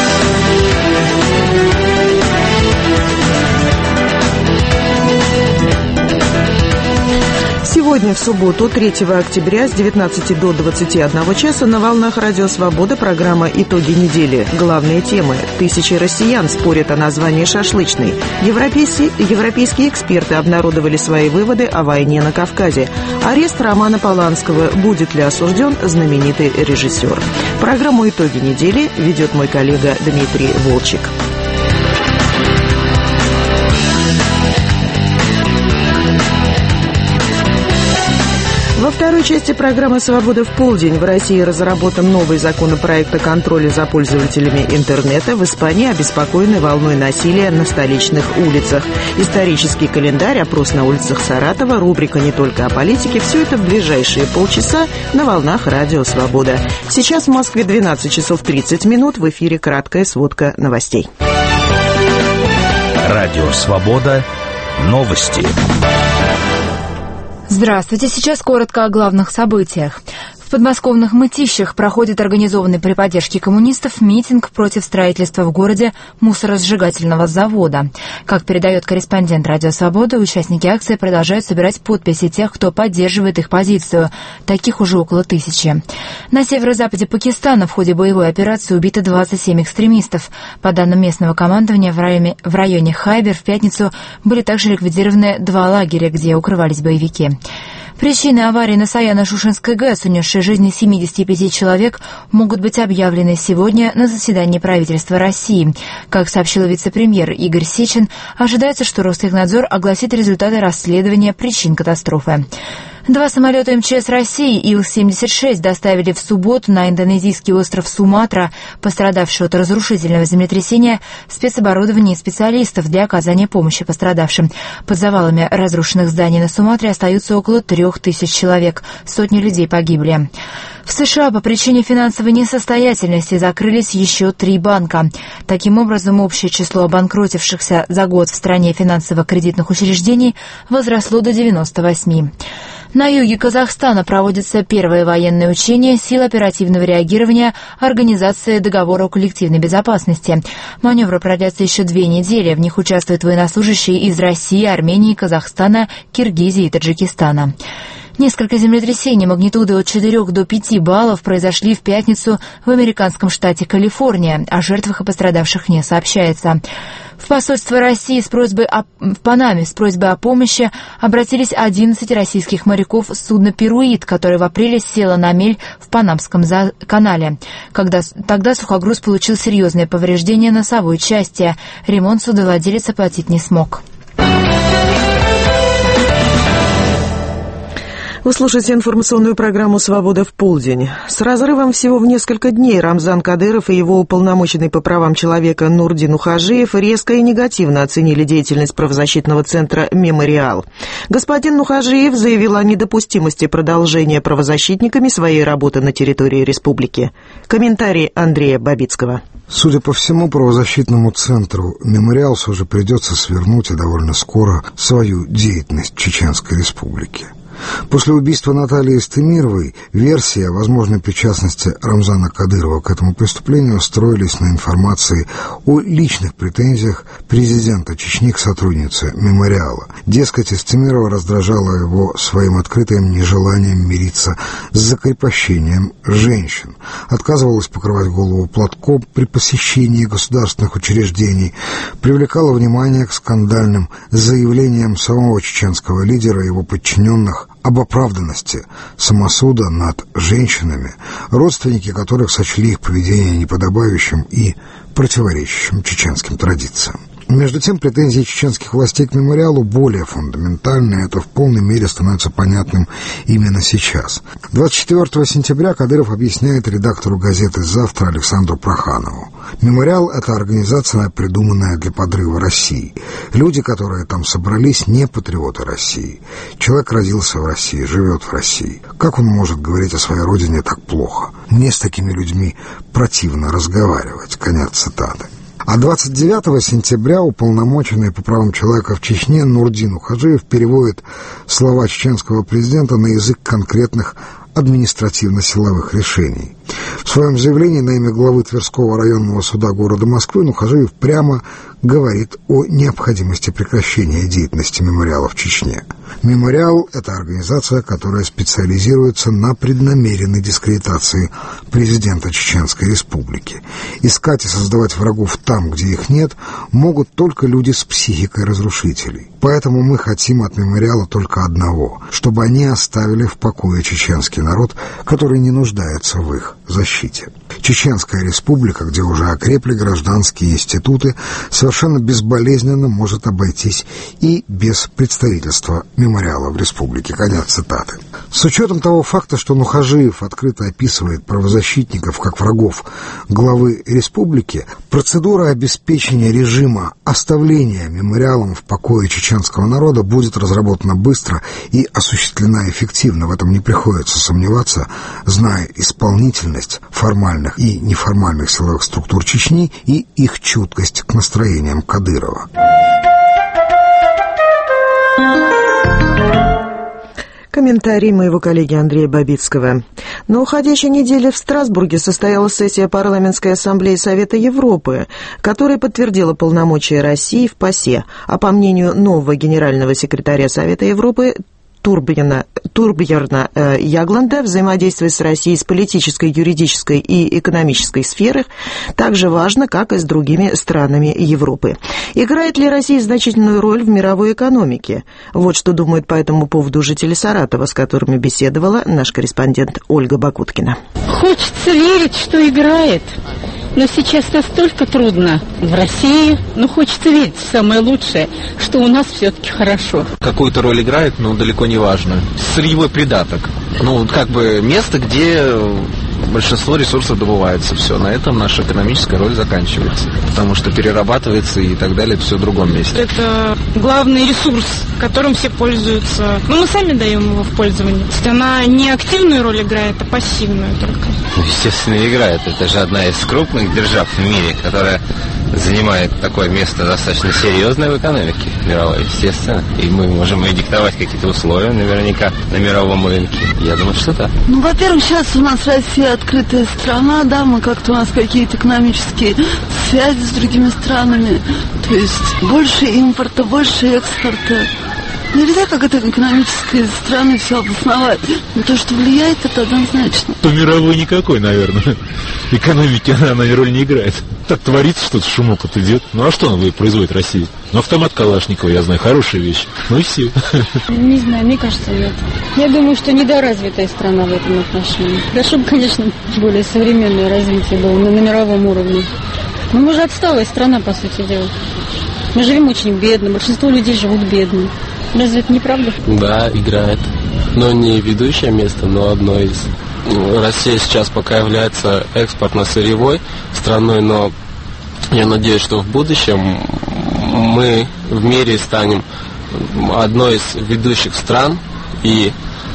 Сегодня, в субботу, третьего октября, с девятнадцати до двадцати одного часа на волнах Радио Свобода программа «Итоги недели». Главные темы. Тысячи россиян спорят о названии шашлычной. Европейские, европейские эксперты обнародовали свои выводы о войне на Кавказе. Арест Романа Поланского. Будет ли осужден знаменитый режиссер? Программу «Итоги недели» ведет мой коллега Дмитрий Волчек. Во второй части программы «Свобода в полдень» в России разработан новый законопроект о контроле за пользователями интернета. В Испании обеспокоены волной насилия на столичных улицах. Исторический календарь, опрос на улицах Саратова, рубрика «Не только о политике». Все это в ближайшие полчаса на волнах Радио Свобода. Сейчас в Москве двенадцать часов тридцать минут. В эфире краткая сводка новостей. Радио Свобода. Новости. Здравствуйте. Сейчас коротко о главных событиях. В подмосковных Мытищах проходит организованный при поддержке коммунистов митинг против строительства в городе мусоросжигательного завода. Как передает корреспондент Радио Свобода, участники акции продолжают собирать подписи тех, кто поддерживает их позицию. Таких уже около тысячи. На северо-западе Пакистана в ходе боевой операции убито двадцать семь экстремистов. По данным местного командования, в районе, в районе Хайбер в пятницу были также ликвидированы два лагеря, где укрывались боевики. Причины аварии на Саяно-Шушенской ГЭС, унесшей жизни семидесяти пяти человек, могут быть объявлены сегодня на заседании правительства России. Как сообщил вице-премьер Игорь Сечин, ожидается, что Ростехнадзор огласит результаты расследования причин катастрофы. Два самолета эм че эс России Ил семьдесят шесть доставили в субботу на индонезийский остров Суматра, пострадавший от разрушительного землетрясения, спецоборудование и специалистов для оказания помощи пострадавшим. Под завалами разрушенных зданий на Суматре остаются около трех тысяч человек. Сотни людей погибли. В США по причине финансовой несостоятельности закрылись еще три банка. Таким образом, общее число обанкротившихся за год в стране финансово-кредитных учреждений возросло до девяноста восьми. На юге Казахстана проводятся первые военные учения сил оперативного реагирования Организации договора о коллективной безопасности. Маневры продлятся еще две недели. В них участвуют военнослужащие из России, Армении, Казахстана, Киргизии и Таджикистана. Несколько землетрясений магнитудой от четырёх до пяти баллов произошли в пятницу в американском штате Калифорния. О жертвах и пострадавших не сообщается. В посольство России с просьбой о, в Панаме с просьбой о помощи обратились одиннадцать российских моряков с судна «Перуит», которое в апреле село на мель в Панамском канале. Когда, тогда сухогруз получил серьезные повреждения носовой части. Ремонт судовладелец оплатить не смог. Вы слушаете информационную программу «Свобода в полдень». С разрывом всего в несколько дней Рамзан Кадыров и его уполномоченный по правам человека Нурдин Ухажиев резко и негативно оценили деятельность правозащитного центра «Мемориал». Господин Ухажиев заявил о недопустимости продолжения правозащитниками своей работы на территории республики. Комментарий Андрея Бабицкого. Судя по всему, правозащитному центру «Мемориал» все же придется свернуть и довольно скоро свою деятельность в Чеченской республике. После убийства Натальи Истемировой версии о возможной причастности Рамзана Кадырова к этому преступлению строились на информации о личных претензиях президента Чечни к сотруднице «Мемориала». Дескать, Истемирова раздражала его своим открытым нежеланием мириться с закрепощением женщин, отказывалась покрывать голову платком при посещении государственных учреждений, привлекала внимание к скандальным заявлениям самого чеченского лидера и его подчиненных об оправданности самосуда над женщинами, родственники которых сочли их поведение неподобающим и противоречащим чеченским традициям. Между тем, претензии чеченских властей к мемориалу более фундаментальны. Это в полной мере становится понятным именно сейчас. двадцать четвёртого сентября Кадыров объясняет редактору газеты «Завтра» Александру Проханову. Мемориал – это организация, придуманная для подрыва России. Люди, которые там собрались, не патриоты России. Человек родился в России, живет в России. Как он может говорить о своей родине так плохо? Мне с такими людьми противно разговаривать. Конец цитаты. А двадцать девятого сентября уполномоченный по правам человека в Чечне Нурдин Ухажиев переводит слова чеченского президента на язык конкретных административно-силовых решений. В своем заявлении на имя главы Тверского районного суда города Москвы Нухажиев прямо говорит о необходимости прекращения деятельности мемориала в Чечне. Мемориал – это организация, которая специализируется на преднамеренной дискредитации президента Чеченской Республики. Искать и создавать врагов там, где их нет, могут только люди с психикой разрушителей. Поэтому мы хотим от мемориала только одного – чтобы они оставили в покое чеченский народ, который не нуждается в их защите. Чеченская Республика, где уже окрепли гражданские институты, совершенно безболезненно может обойтись и без представительства мемориала в республике. Конец цитаты. С учетом того факта, что Нухажиев открыто описывает правозащитников как врагов главы республики, процедура обеспечения режима оставления мемориалом в покое чеченского народа будет разработана быстро и осуществлена эффективно. В этом не приходится сомневаться, зная исполнительность формальных и неформальных силовых структур Чечни и их чуткость к настроениям Кадырова. Комментарий моего коллеги Андрея Бабицкого. На уходящей неделе в Страсбурге состоялась сессия Парламентской ассамблеи Совета Европы, которая подтвердила полномочия России в ПАСЕ, а по мнению нового генерального секретаря Совета Европы Турбьерна, Турбьерна э, Ягланда, взаимодействие с Россией с политической, юридической и экономической сферах так же важно, как и с другими странами Европы. Играет ли Россия значительную роль в мировой экономике? Вот что думают по этому поводу жители Саратова, с которыми беседовала наш корреспондент Ольга Бакуткина. Хочется верить, что играет. Но сейчас настолько трудно в России, но хочется верить в самое лучшее, что у нас все-таки хорошо. Какую-то роль играет, но далеко не важно. Сырьевой придаток. Ну, как бы место, где большинство ресурсов добывается. Все, на этом наша экономическая роль заканчивается. Потому что перерабатывается и так далее, все в другом месте. Это главный ресурс, которым все пользуются. Но мы сами даем его в пользование. То есть она не активную роль играет, а пассивную только. Естественно, играет. Это же одна из крупных держав в мире, которая занимает такое место достаточно серьезное в экономике мировой, естественно. И мы можем и диктовать какие-то условия наверняка на мировом рынке. Я думаю, что да. Ну, во-первых, сейчас у нас Россия открытая страна, да, мы как-то у нас какие-то экономические связи с другими странами, то есть больше импорта, больше экспорта. Нельзя как это экономические страны все обосновать. Но то, что влияет, это однозначно. То мировой никакой, наверное. Экономики она, она роль не играет. Так творится что-то, шумок вот идет. Ну а что она производит Россия? Ну автомат Калашникова, я знаю, хорошая вещь. Ну и все. Не знаю, мне кажется, нет. Я думаю, что недоразвитая страна в этом отношении. Хорошо бы, конечно, более современное развитие было на, на мировом уровне. Но мы же отсталая страна, по сути дела. Мы живем очень бедно, большинство людей живут бедно. Разве это не правда? Да, играет. Но не ведущее место, но одно из. Россия сейчас пока является экспортно-сырьевой страной, но я надеюсь, что в будущем мы в мире станем одной из ведущих стран, и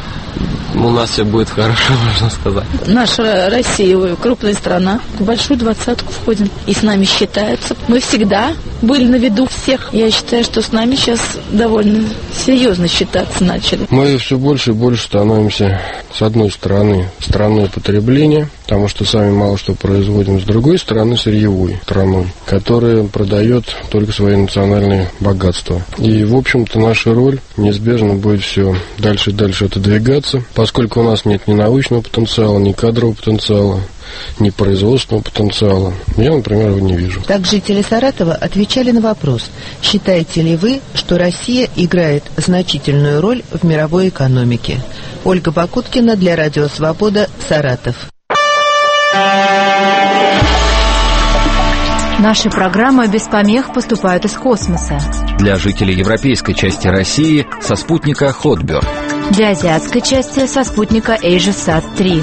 у нас все будет хорошо, можно сказать. Наша Россия крупная страна, в большую двадцатку входим, и с нами считаются. Мы всегда были на виду всех. Я считаю, что с нами сейчас довольно серьезно считаться начали. Мы все больше и больше становимся, с одной стороны, страной потребления, потому что сами мало что производим, с другой стороны, сырьевой страной, которая продает только свои национальные богатства. И, в общем-то, наша роль неизбежно будет все дальше и дальше отодвигаться, поскольку у нас нет ни научного потенциала, ни кадрового потенциала, ни производственного потенциала. Я, например, его не вижу. Так жители Саратова отвечали на вопрос, считаете ли вы, что Россия играет значительную роль в мировой экономике. Ольга Бакуткина для Радио Свобода, Саратов. Наши программы без помех поступают из космоса. Для жителей европейской части России со спутника Hotbird. Для азиатской части со спутника AsiaSat три.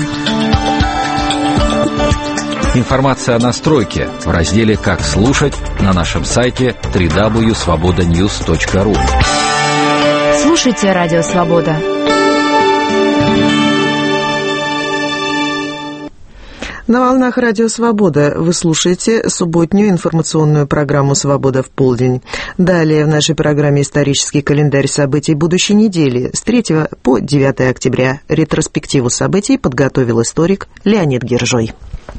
Информация о настройке в разделе «Как слушать» на нашем сайте дабл ю дабл ю дабл ю точка свобода ньюс точка ру. Слушайте Радио Свобода. На волнах Радио Свобода вы слушаете субботнюю информационную программу «Свобода в полдень». Далее в нашей программе исторический календарь событий будущей недели с третьего по девятое октября. Ретроспективу событий подготовил историк Леонид Гержой.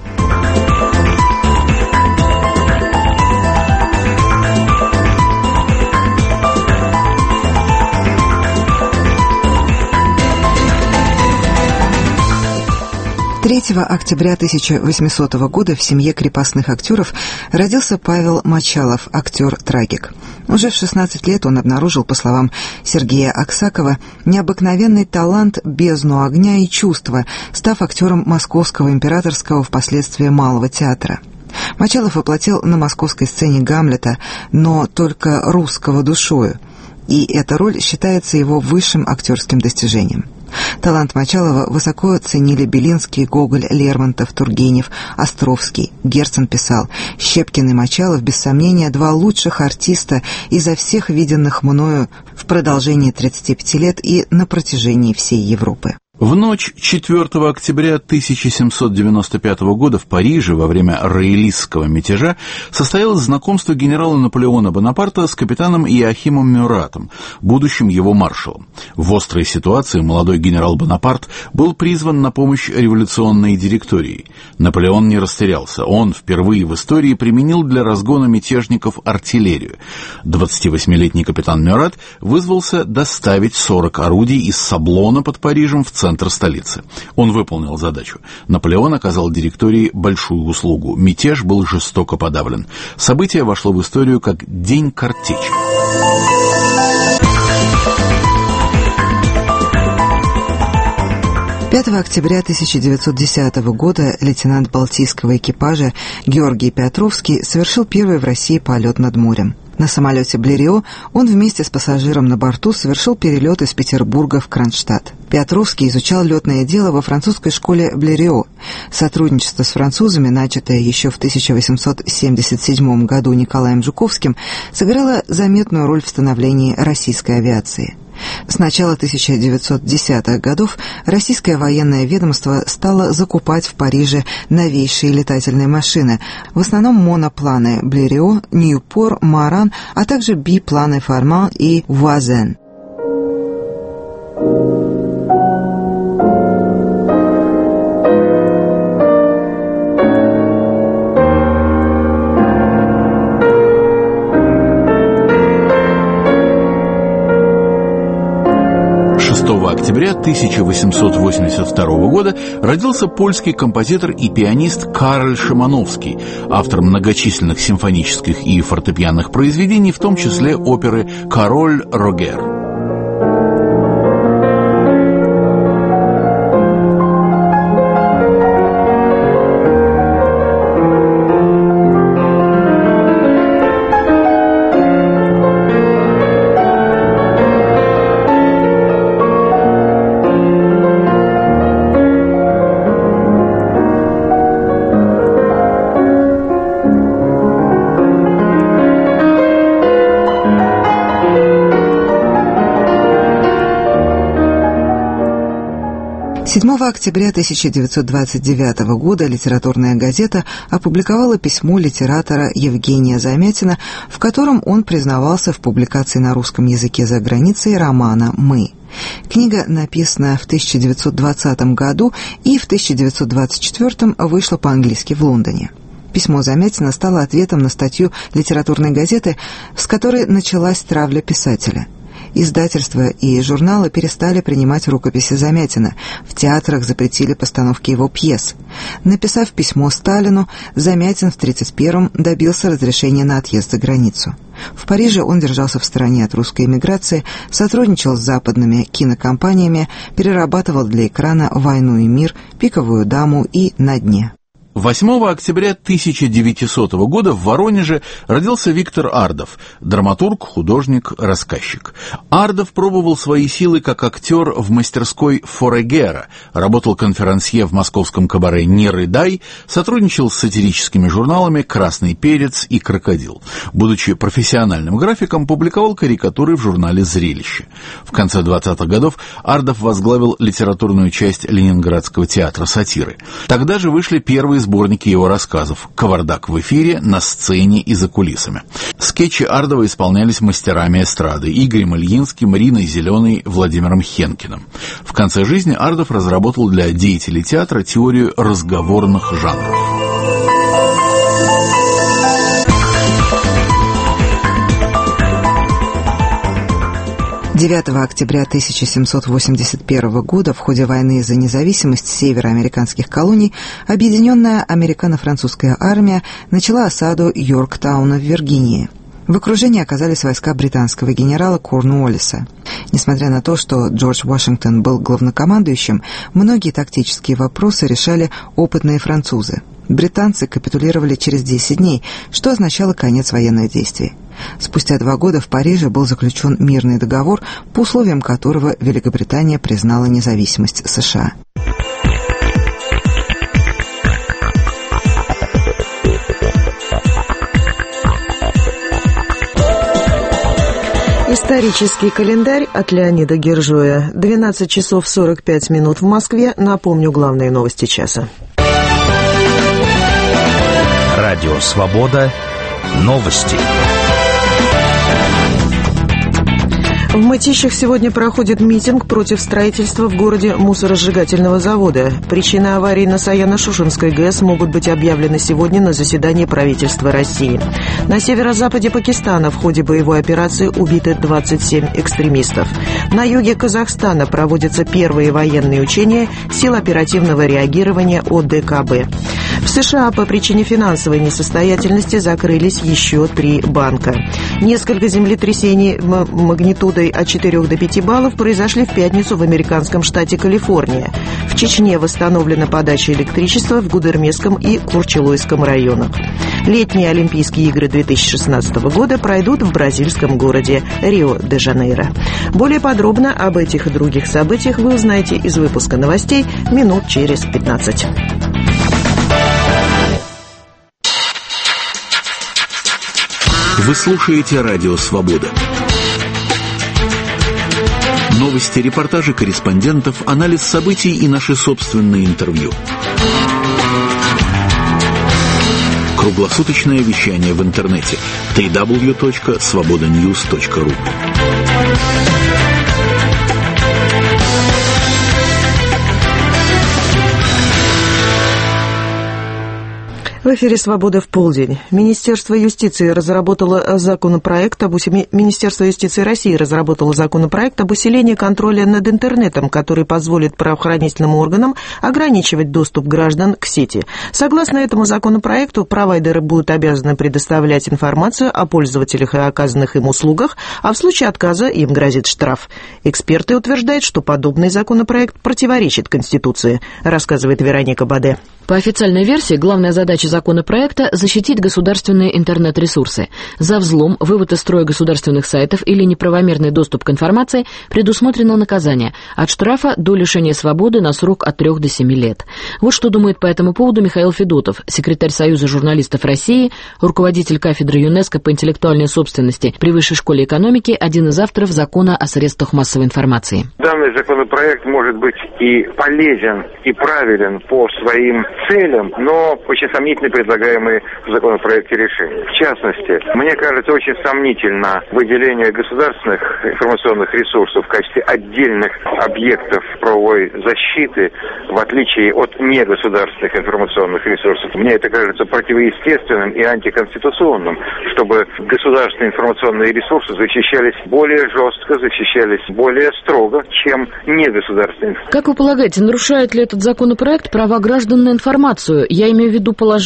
третьего октября тысяча восьмисотого года в семье крепостных актеров родился Павел Мочалов, актер-трагик. Уже в шестнадцать лет он обнаружил, по словам Сергея Аксакова, необыкновенный талант, бездну огня и чувства, став актером Московского императорского, впоследствии Малого театра. Мочалов воплотил на московской сцене Гамлета, но только русского душою, и эта роль считается его высшим актерским достижением. Талант Мочалова высоко ценили Белинский, Гоголь, Лермонтов, Тургенев, Островский. Герцен писал: «Щепкин и Мочалов, без сомнения, два лучших артиста изо всех виденных мною в продолжении тридцати пяти лет и на протяжении всей Европы». В ночь четвёртого октября тысяча семьсот девяносто пятого года в Париже во время роялистского мятежа состоялось знакомство генерала Наполеона Бонапарта с капитаном Иоахимом Мюратом, будущим его маршалом. В острой ситуации молодой генерал Бонапарт был призван на помощь революционной директории. Наполеон не растерялся. Он впервые в истории применил для разгона мятежников артиллерию. двадцативосьмилетний капитан Мюрат вызвался доставить сорок орудий из Саблона под Парижем в центр центр столицы. Он выполнил задачу. Наполеон оказал директории большую услугу. Мятеж был жестоко подавлен. Событие вошло в историю как День картечи. пятого октября тысяча девятьсот десятого года лейтенант Балтийского экипажа Георгий Петровский совершил первый в России полет над морем. На самолете «Блерио» он вместе с пассажиром на борту совершил перелет из Петербурга в Кронштадт. Петровский изучал летное дело во французской школе «Блерио». Сотрудничество с французами, начатое еще в тысяча восемьсот семьдесят седьмом году Николаем Жуковским, сыграло заметную роль в становлении российской авиации. С начала тысяча девятьсот десятых годов российское военное ведомство стало закупать в Париже новейшие летательные машины, в основном монопланы «Блерио», «Ньюпор», «Маран», а также бипланы «Фарман» и «Вуазен». шестого октября тысяча восемьсот восемьдесят второго года родился польский композитор и пианист Кароль Шимановский, автор многочисленных симфонических и фортепианных произведений, в том числе оперы «Король Рогер». седьмого октября тысяча девятьсот двадцать девятого года литературная газета опубликовала письмо литератора Евгения Замятина, в котором он признавался в публикации на русском языке за границей романа «Мы». Книга написана в тысяча девятьсот двадцатом году и в тысяча девятьсот двадцать четвёртом вышла по-английски в Лондоне. Письмо Замятина стало ответом на статью литературной газеты, с которой началась травля писателя. Издательства и журналы перестали принимать рукописи Замятина, в театрах запретили постановки его пьес. Написав письмо Сталину, Замятин в тридцать первом добился разрешения на отъезд за границу. В Париже он держался в стороне от русской эмиграции, сотрудничал с западными кинокомпаниями, перерабатывал для экрана «Войну и мир», «Пиковую даму» и «На дне». восьмого октября тысяча девятисотого года в Воронеже родился Виктор Ардов, драматург, художник, рассказчик. Ардов пробовал свои силы как актер в мастерской Форегера, работал конферансье в московском кабаре «Не рыдай», сотрудничал с сатирическими журналами «Красный перец» и «Крокодил». Будучи профессиональным графиком, публиковал карикатуры в журнале «Зрелище». В конце двадцатых годов Ардов возглавил литературную часть Ленинградского театра сатиры. Тогда же вышли первые сборники его рассказов «Кавардак в эфире», «На сцене» и «За кулисами». Скетчи Ардова исполнялись мастерами эстрады Игорем Ильинским, Риной Зеленой, Владимиром Хенкиным. В конце жизни Ардов разработал для деятелей театра теорию разговорных жанров. девятого октября тысяча семьсот восемьдесят первого года в ходе войны за независимость североамериканских колоний объединенная американо-французская армия начала осаду Йорктауна в Виргинии. В окружении оказались войска британского генерала Корнуоллиса. Несмотря на то, что Джордж Вашингтон был главнокомандующим, многие тактические вопросы решали опытные французы. Британцы капитулировали через десять дней, что означало конец военных действий. Спустя два года в Париже был заключен мирный договор, по условиям которого Великобритания признала независимость США. Исторический календарь от Леонида Гержоя. двенадцать часов сорок пять минут в Москве. Напомню главные новости часа. Радио «Свобода». Новости. В Мытищах сегодня проходит митинг против строительства в городе мусоросжигательного завода. Причины аварии на Саяно-Шушенской ГЭС могут быть объявлены сегодня на заседании правительства России. На северо-западе Пакистана в ходе боевой операции убиты двадцать семь экстремистов. На юге Казахстана проводятся первые военные учения сил оперативного реагирования О Дэ Ка Бэ. В США по причине финансовой несостоятельности закрылись еще три банка. Несколько землетрясений магнитудой от четырёх до пяти баллов произошли в пятницу в американском штате Калифорния. В Чечне восстановлена подача электричества в Гудермесском и Курчелойском районах. Летние Олимпийские игры две тысячи шестнадцатого года пройдут в бразильском городе Рио-де-Жанейро. Более подробно об этих и других событиях вы узнаете из выпуска новостей минут через пятнадцать. Вы слушаете Радио «Свобода». Новости, репортажи корреспондентов, анализ событий и наши собственные интервью. Круглосуточное вещание в интернете дабл ю дабл ю дабл ю точка свобода ньюс точка ру. В эфире «Свобода в полдень». Министерство юстиции разработало законопроект об усил... Министерство юстиции России разработало законопроект об усилении контроля над интернетом, который позволит правоохранительным органам ограничивать доступ граждан к сети. Согласно этому законопроекту, провайдеры будут обязаны предоставлять информацию о пользователях и оказанных им услугах, а в случае отказа им грозит штраф. Эксперты утверждают, что подобный законопроект противоречит Конституции, рассказывает Вероника Баде. По официальной версии, главная задача законопроекта – защитить государственные интернет-ресурсы. За взлом, вывод из строя государственных сайтов или неправомерный доступ к информации предусмотрено наказание – от штрафа до лишения свободы на срок от трех до семи лет. Вот что думает по этому поводу Михаил Федотов, секретарь Союза журналистов России, руководитель кафедры ЮНЕСКО по интеллектуальной собственности при Высшей школе экономики, один из авторов закона о средствах массовой информации. Данный законопроект может быть и полезен, и правилен по своим целям, но очень сомнительны предлагаемые в законопроекте решения. В частности, мне кажется, очень сомнительно выделение государственных информационных ресурсов в качестве отдельных объектов правовой защиты, в отличие от негосударственных информационных ресурсов. Мне это кажется противоестественным и антиконституционным, чтобы государственные информационные ресурсы защищались более жестко, защищались более строго, чем негосударственные. Как вы полагаете, нарушает ли этот законопроект права граждан на информацию? Я имею в виду положение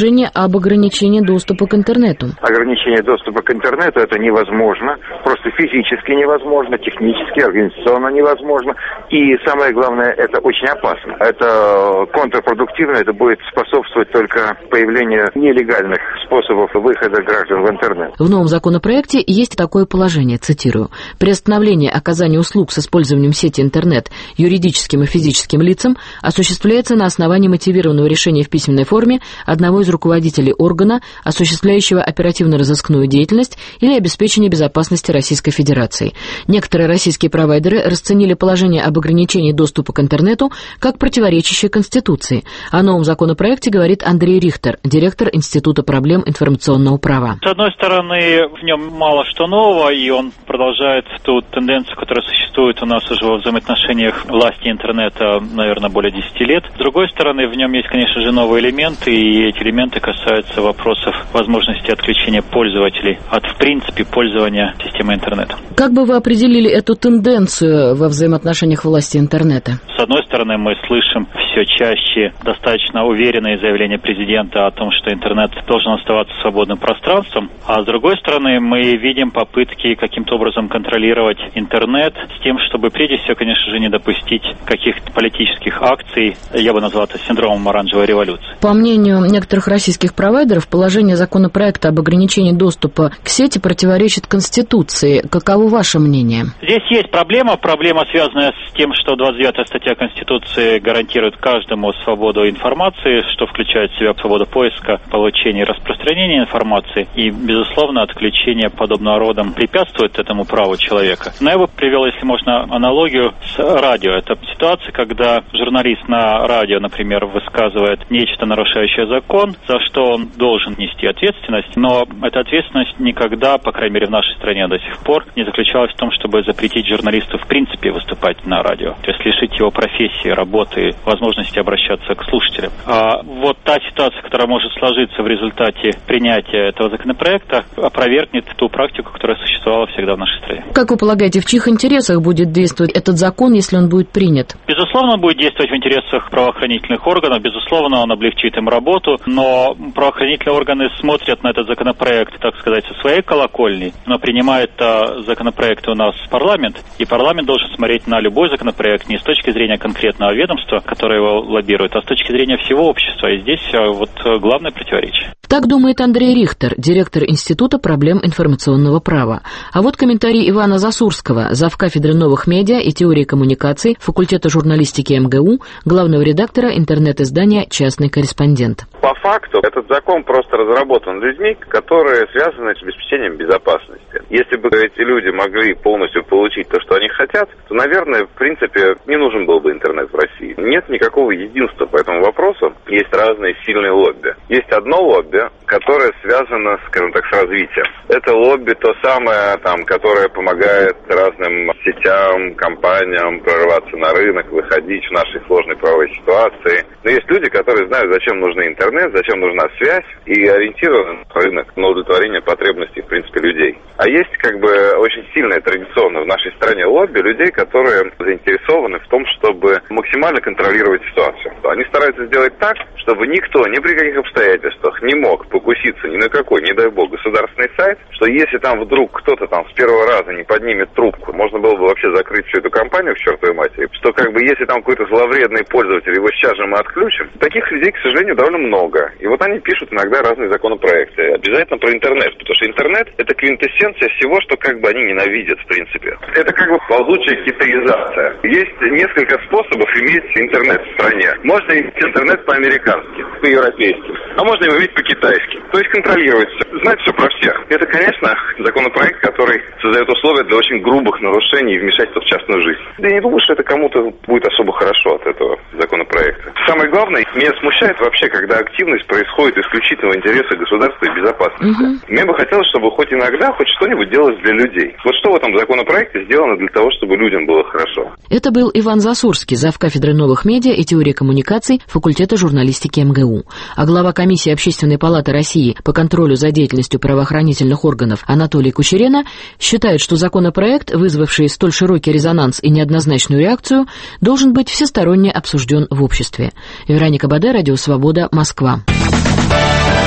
положение об ограничении доступа к интернету. Ограничение доступа к интернету — это невозможно, просто физически невозможно, технически, организационно невозможно. И самое главное, это очень опасно. Это контрпродуктивно, это будет способствовать только появлению нелегальных способов выхода граждан в интернет. В новом законопроекте есть такое положение, цитирую: «Приостановление оказания услуг с использованием сети интернет юридическим и физическим лицам осуществляется на основании мотивированного решения в письменной форме одного из руководителей органа, осуществляющего оперативно-розыскную деятельность или обеспечение безопасности Российской Федерации». Некоторые российские провайдеры расценили положение об ограничении доступа к интернету как противоречащее Конституции. О новом законопроекте говорит Андрей Рихтер, директор Института проблем информационного права. С одной стороны, в нем мало что нового, и он продолжает ту тенденцию, которая существует у нас уже во взаимоотношениях власти и интернета, наверное, более десяти лет. С другой стороны, в нем есть, конечно же, новые элементы, и эти элементы касаются вопросов возможности отключения пользователей от, в принципе, пользования системой интернета. Как бы вы определили эту тенденцию во взаимоотношениях власти и интернета? С одной стороны, мы слышим все чаще достаточно уверенные заявления президента о том, что интернет должен оставаться свободным пространством, а с другой стороны, мы видим попытки каким-то образом контролировать интернет с тем, чтобы прежде всего, конечно же, не допустить каких-то политических акций, я бы назвал это синдромом оранжевой революции. По мнению некоторых российских провайдеров, положение законопроекта об ограничении доступа к сети противоречит Конституции. Каково ваше мнение? Здесь есть проблема. Проблема, связанная с тем, что двадцать девятая статья Конституции гарантирует каждому свободу информации, что включает в себя свободу поиска, получения и распространения информации. И, безусловно, отключение подобного рода препятствует этому праву человека. Но я бы привел, если можно, аналогию с радио. Это ситуация, когда журналист на радио, например, высказывает нечто, нарушающее закон, за что он должен нести ответственность, но эта ответственность никогда, по крайней мере в нашей стране до сих пор, не заключалась в том, чтобы запретить журналисту в принципе выступать на радио. То есть лишить его профессии, работы, возможности обращаться к слушателям. А вот та ситуация, которая может сложиться в результате принятия этого законопроекта, опровергнет ту практику, которая существовала всегда в нашей стране. Как вы полагаете, в чьих интересах будет действовать этот закон, если он будет принят? Безусловно, он будет действовать в интересах правоохранительных органов, безусловно, он облегчит им работу, но правоохранительные органы смотрят на этот законопроект, так сказать, со своей колокольни, но принимает а, законопроект у нас парламент, и парламент должен смотреть на любой законопроект не с точки зрения конкретного ведомства, которое его лоббирует, а с точки зрения всего общества, и здесь а, вот главное противоречие. Так думает Андрей Рихтер, директор Института проблем информационного права. А вот комментарий Ивана Засурского, завкафедры новых медиа и теории коммуникаций факультета журналистики эм гэ у, главного редактора интернет-издания «Частный корреспондент». По факту этот закон просто разработан людьми, которые связаны с обеспечением безопасности. Если бы эти люди могли полностью получить то, что они хотят, то, наверное, в принципе, не нужен был бы интернет в России. Нет никакого единства по этому вопросу. Есть разные сильные лобби. Есть одно лобби, которое связано, скажем так, с развитием. Это лобби то самое, там, которое помогает разным сетям, компаниям прорываться на рынок, выходить в нашей сложной правовой ситуации. Но есть люди, которые знают, зачем нужен интернет, зачем нужна связь, и ориентированы на рынок, на удовлетворение потребностей, в принципе, людей. А есть, как бы, очень сильное традиционно в нашей стране лобби людей, которые заинтересованы в том, чтобы максимально контролировать ситуацию. Они стараются сделать так, чтобы никто ни при каких обстоятельствах не мог покуситься ни на какой, не дай бог, государственный сайт, что если там вдруг кто-то там с первого раза не поднимет трубку, можно было бы вообще закрыть всю эту компанию к чертовой матери, что как бы если там какой-то зловредный пользователь, его сейчас же мы отключим. Таких людей, к сожалению, довольно много. И вот они пишут иногда разные законопроекты. Обязательно про интернет, потому что интернет — это квинтэссенция всего, что как бы они ненавидят, в принципе. Это как бы ползучая китаизация. Есть несколько способов иметь интернет в стране. Можно иметь интернет по-американски, по-европейски, а можно его иметь по-китайски. То есть контролировать все, знать все про всех. Это, конечно, законопроект, который создает условия для очень грубых нарушений и вмешательства в частную жизнь. Я не думаю, что это кому-то будет особо хорошо от этого законопроекта. Самое главное, меня смущает вообще, когда активность происходит исключительно в интересах государства и безопасности. Угу. Мне бы хотелось, чтобы хоть иногда хоть что-нибудь делалось для людей. Вот что в этом законопроекте сделано для того, чтобы людям было хорошо. Это был Иван Засурский, завкафедры новых медиа и теории коммуникаций факультета журналистики эм гэ у. А глава комиссии Общественной палаты России по контролю за деятельностью правоохранительных органов Анатолий Кучерена считает, что законопроект, вызвавший столь широкий резонанс и неоднозначную реакцию, должен быть всесторонне обсужден в обществе. Вероника Баде, Радио Свобода, Москва.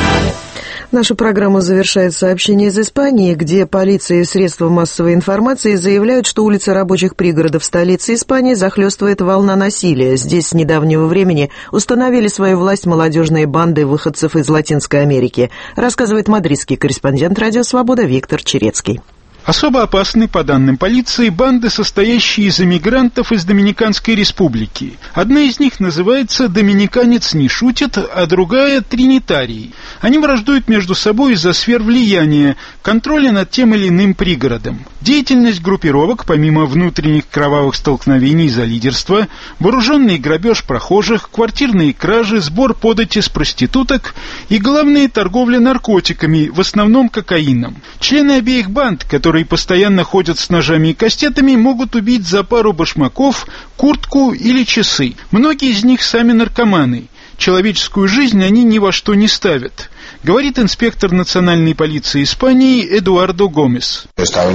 Нашу программу завершает сообщение из Испании, где полиция и средства массовой информации заявляют, что улицы рабочих пригородов столицы Испании захлестывает волна насилия. Здесь с недавнего времени установили свою власть молодежные банды выходцев из Латинской Америки, рассказывает мадридский корреспондент «Радио Свобода» Виктор Черецкий. Особо опасны, по данным полиции, банды, состоящие из эмигрантов из Доминиканской республики. Одна из них называется «Доминиканец не шутит», а другая «Тринитарий». Они враждуют между собой из-за сфер влияния, контроля над тем или иным пригородом. Деятельность группировок, помимо внутренних кровавых столкновений за лидерство, вооруженный грабеж прохожих, квартирные кражи, сбор подати с проституток и, главное, торговля наркотиками, в основном кокаином. Члены обеих банд, которые которые постоянно ходят с ножами и кастетами, могут убить за пару башмаков, куртку или часы. Многие из них сами наркоманы. Человеческую жизнь они ни во что не ставят, говорит инспектор национальной полиции Испании Эдуардо Гомес.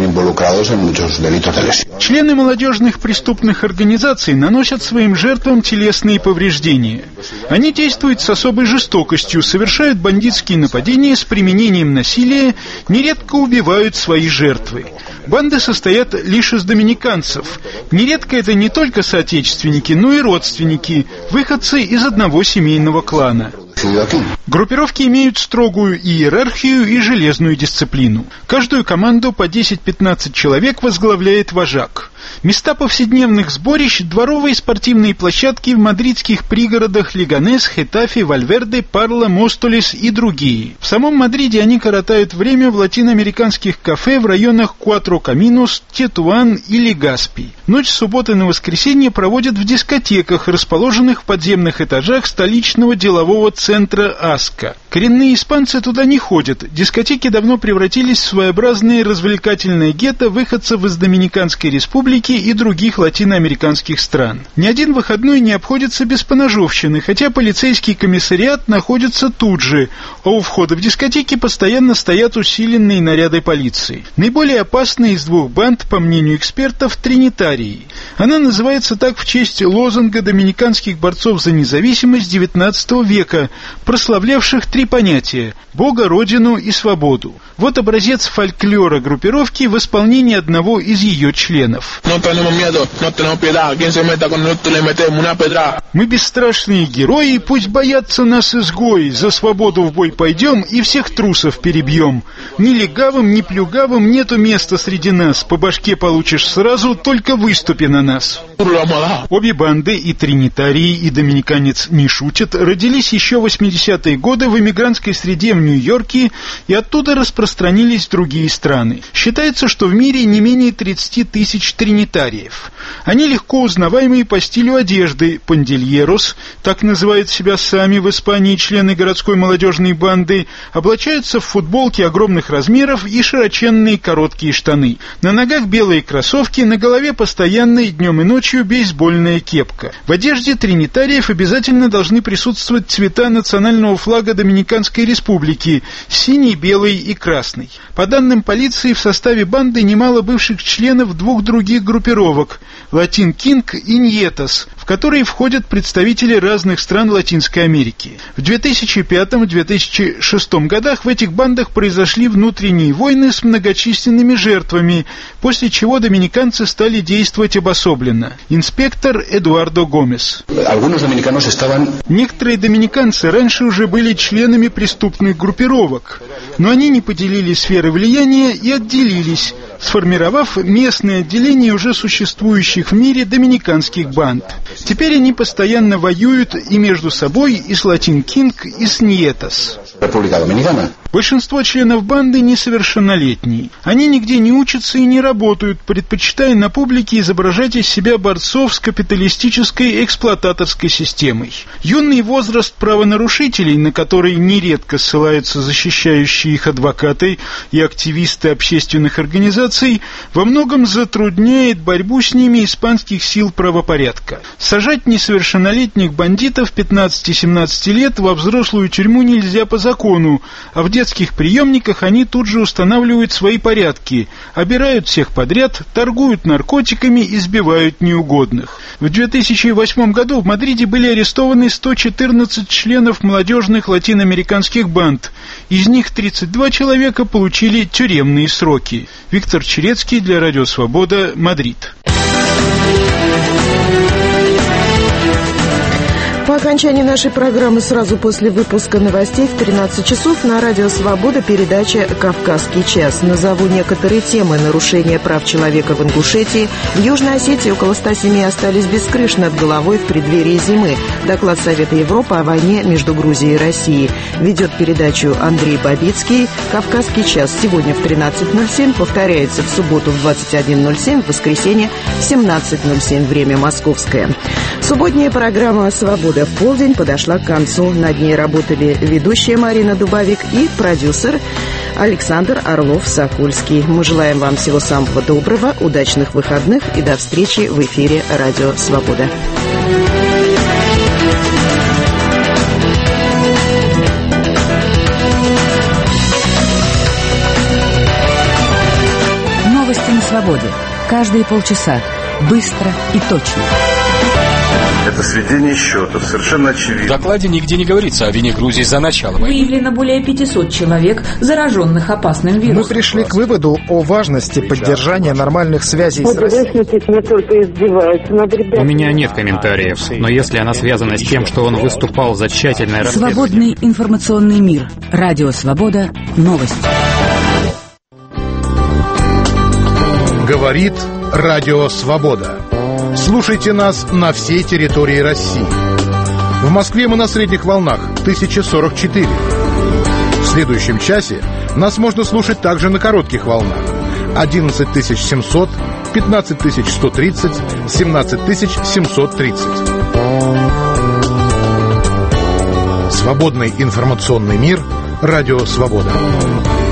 Члены молодежных преступных организаций наносят своим жертвам телесные повреждения. Они действуют с особой жестокостью, совершают бандитские нападения с применением насилия, нередко убивают свои жертвы. Банды состоят лишь из доминиканцев. Нередко это не только соотечественники, но и родственники, выходцы из одного семейного клана. Группировки имеют строгую иерархию и железную дисциплину. Каждую команду по десять-пятнадцать человек возглавляет вожак. Места повседневных сборищ – дворовые спортивные площадки в мадридских пригородах Леганес, Хетафе, Вальверде, Парла, Móstoles и другие. В самом Мадриде они коротают время в латиноамериканских кафе в районах Куатро Каминос, Тетуан и Легаспи. Ночь с субботы на воскресенье проводят в дискотеках, расположенных в подземных этажах столичного делового центра Аска. Коренные испанцы туда не ходят. Дискотеки давно превратились в своеобразные развлекательные гетто выходцев из Доминиканской республики и других латиноамериканских стран. Ни один выходной не обходится без поножовщины, хотя полицейский комиссариат находится тут же, а у входа в дискотеки постоянно стоят усиленные наряды полиции. Наиболее опасная из двух банд, по мнению экспертов, Тринитарии. Она называется так в честь лозунга доминиканских борцов за независимость девятнадцатого века, прославлявших три понятия – Бога, Родину и свободу. Вот образец фольклора группировки в исполнении одного из ее членов. Мы бесстрашные герои, пусть боятся нас изгои, за свободу в бой пойдем и всех трусов перебьем. Ни легавым, ни плюгавым нету места среди нас, по башке получишь сразу, только выступи на нас. Обе банды, и Тринитарии, и Доминиканец не шутят, родились еще в восьмидесятые годы в эмигрантской среде в Нью-Йорке и оттуда распространились в другие страны. Считается, что в мире не менее тридцати тысяч тринитариев. Они легко узнаваемые по стилю одежды, пандильерос, так называют себя сами в Испании члены городской молодежной банды, облачаются в футболки огромных размеров и широченные короткие штаны. На ногах белые кроссовки, на голове постоянно и днем и ночью бейсбольная кепка. В одежде тринитариев обязательно должны присутствовать цвета национального флага Доминиканской республики – синий, белый и красный. По данным полиции, в составе банды немало бывших членов двух других группировок – Латин Кинг и Ньетос, в которые входят представители разных стран Латинской Америки. В две тысячи пятом — две тысячи шестом годах в этих бандах произошли внутренние войны с многочисленными жертвами, после чего доминиканцы стали действовать обособленно. Инспектор Эдуардо Гомес. Некоторые доминиканцы раньше уже были членами преступных группировок, но они не поделили сферы влияния и отделились, сформировав местные отделения уже существующих в мире доминиканских банд. Теперь они постоянно воюют и между собой, и с Латин Кинг, и с Ньетос. Большинство членов банды несовершеннолетние. Они нигде не учатся и не работают, предпочитая на публике изображать из себя борцов с капиталистической эксплуататорской системой. Юный возраст правонарушителей, на который нередко ссылаются защищающие их адвокаты и активисты общественных организаций, во многом затрудняет борьбу с ними испанских сил правопорядка. Сажать несовершеннолетних бандитов пятнадцати-семнадцати лет во взрослую тюрьму нельзя по закону, а в детских приемниках они тут же устанавливают свои порядки, обирают всех подряд, торгуют наркотиками, избивают неугодных. В две тысячи восьмом году в Мадриде были арестованы сто четырнадцать членов молодежных латиноамериканских банд. Из них тридцать два человека получили тюремные сроки. Виктор Черецкий для Радио Свобода, Мадрид. По окончании нашей программы сразу после выпуска новостей в тринадцать часов на Радио Свобода передача «Кавказский час». Назову некоторые темы: нарушения прав человека в Ингушетии. В Южной Осетии около ста семей остались без крыш над головой в преддверии зимы. Доклад Совета Европы о войне между Грузией и Россией. Ведет передачу Андрей Бабицкий. «Кавказский час» сегодня в тринадцать ноль семь, повторяется в субботу в двадцать один ноль семь, в воскресенье в семнадцать ноль семь, время московское. Субботняя программа «Свобода в полдень» подошла к концу. Над ней работали ведущая Марина Дубовик и продюсер Александр Орлов-Сокольский. Мы желаем вам всего самого доброго, удачных выходных и до встречи в эфире «Радио Свобода». Новости на свободе. Каждые полчаса. Быстро и точно. Это сведение счетов, совершенно очевидно. В докладе нигде не говорится о вине Грузии за начало войны. Выявлено более пятисот человек, зараженных опасным вирусом. Мы пришли к выводу о важности поддержания нормальных связей с Россией. Не только издеваются над ребятами. У меня нет комментариев, но если она связана с тем, что он выступал за тщательное расследование... Свободный информационный мир. Радио Свобода. Новости. Говорит Радио Свобода. Слушайте нас на всей территории России. В Москве мы на средних волнах тысяча сорок четыре. В следующем часе нас можно слушать также на коротких волнах одиннадцать тысяч семьсот, пятнадцать тысяч сто тридцать, семнадцать тысяч семьсот тридцать. Свободный информационный мир. Радио Свобода.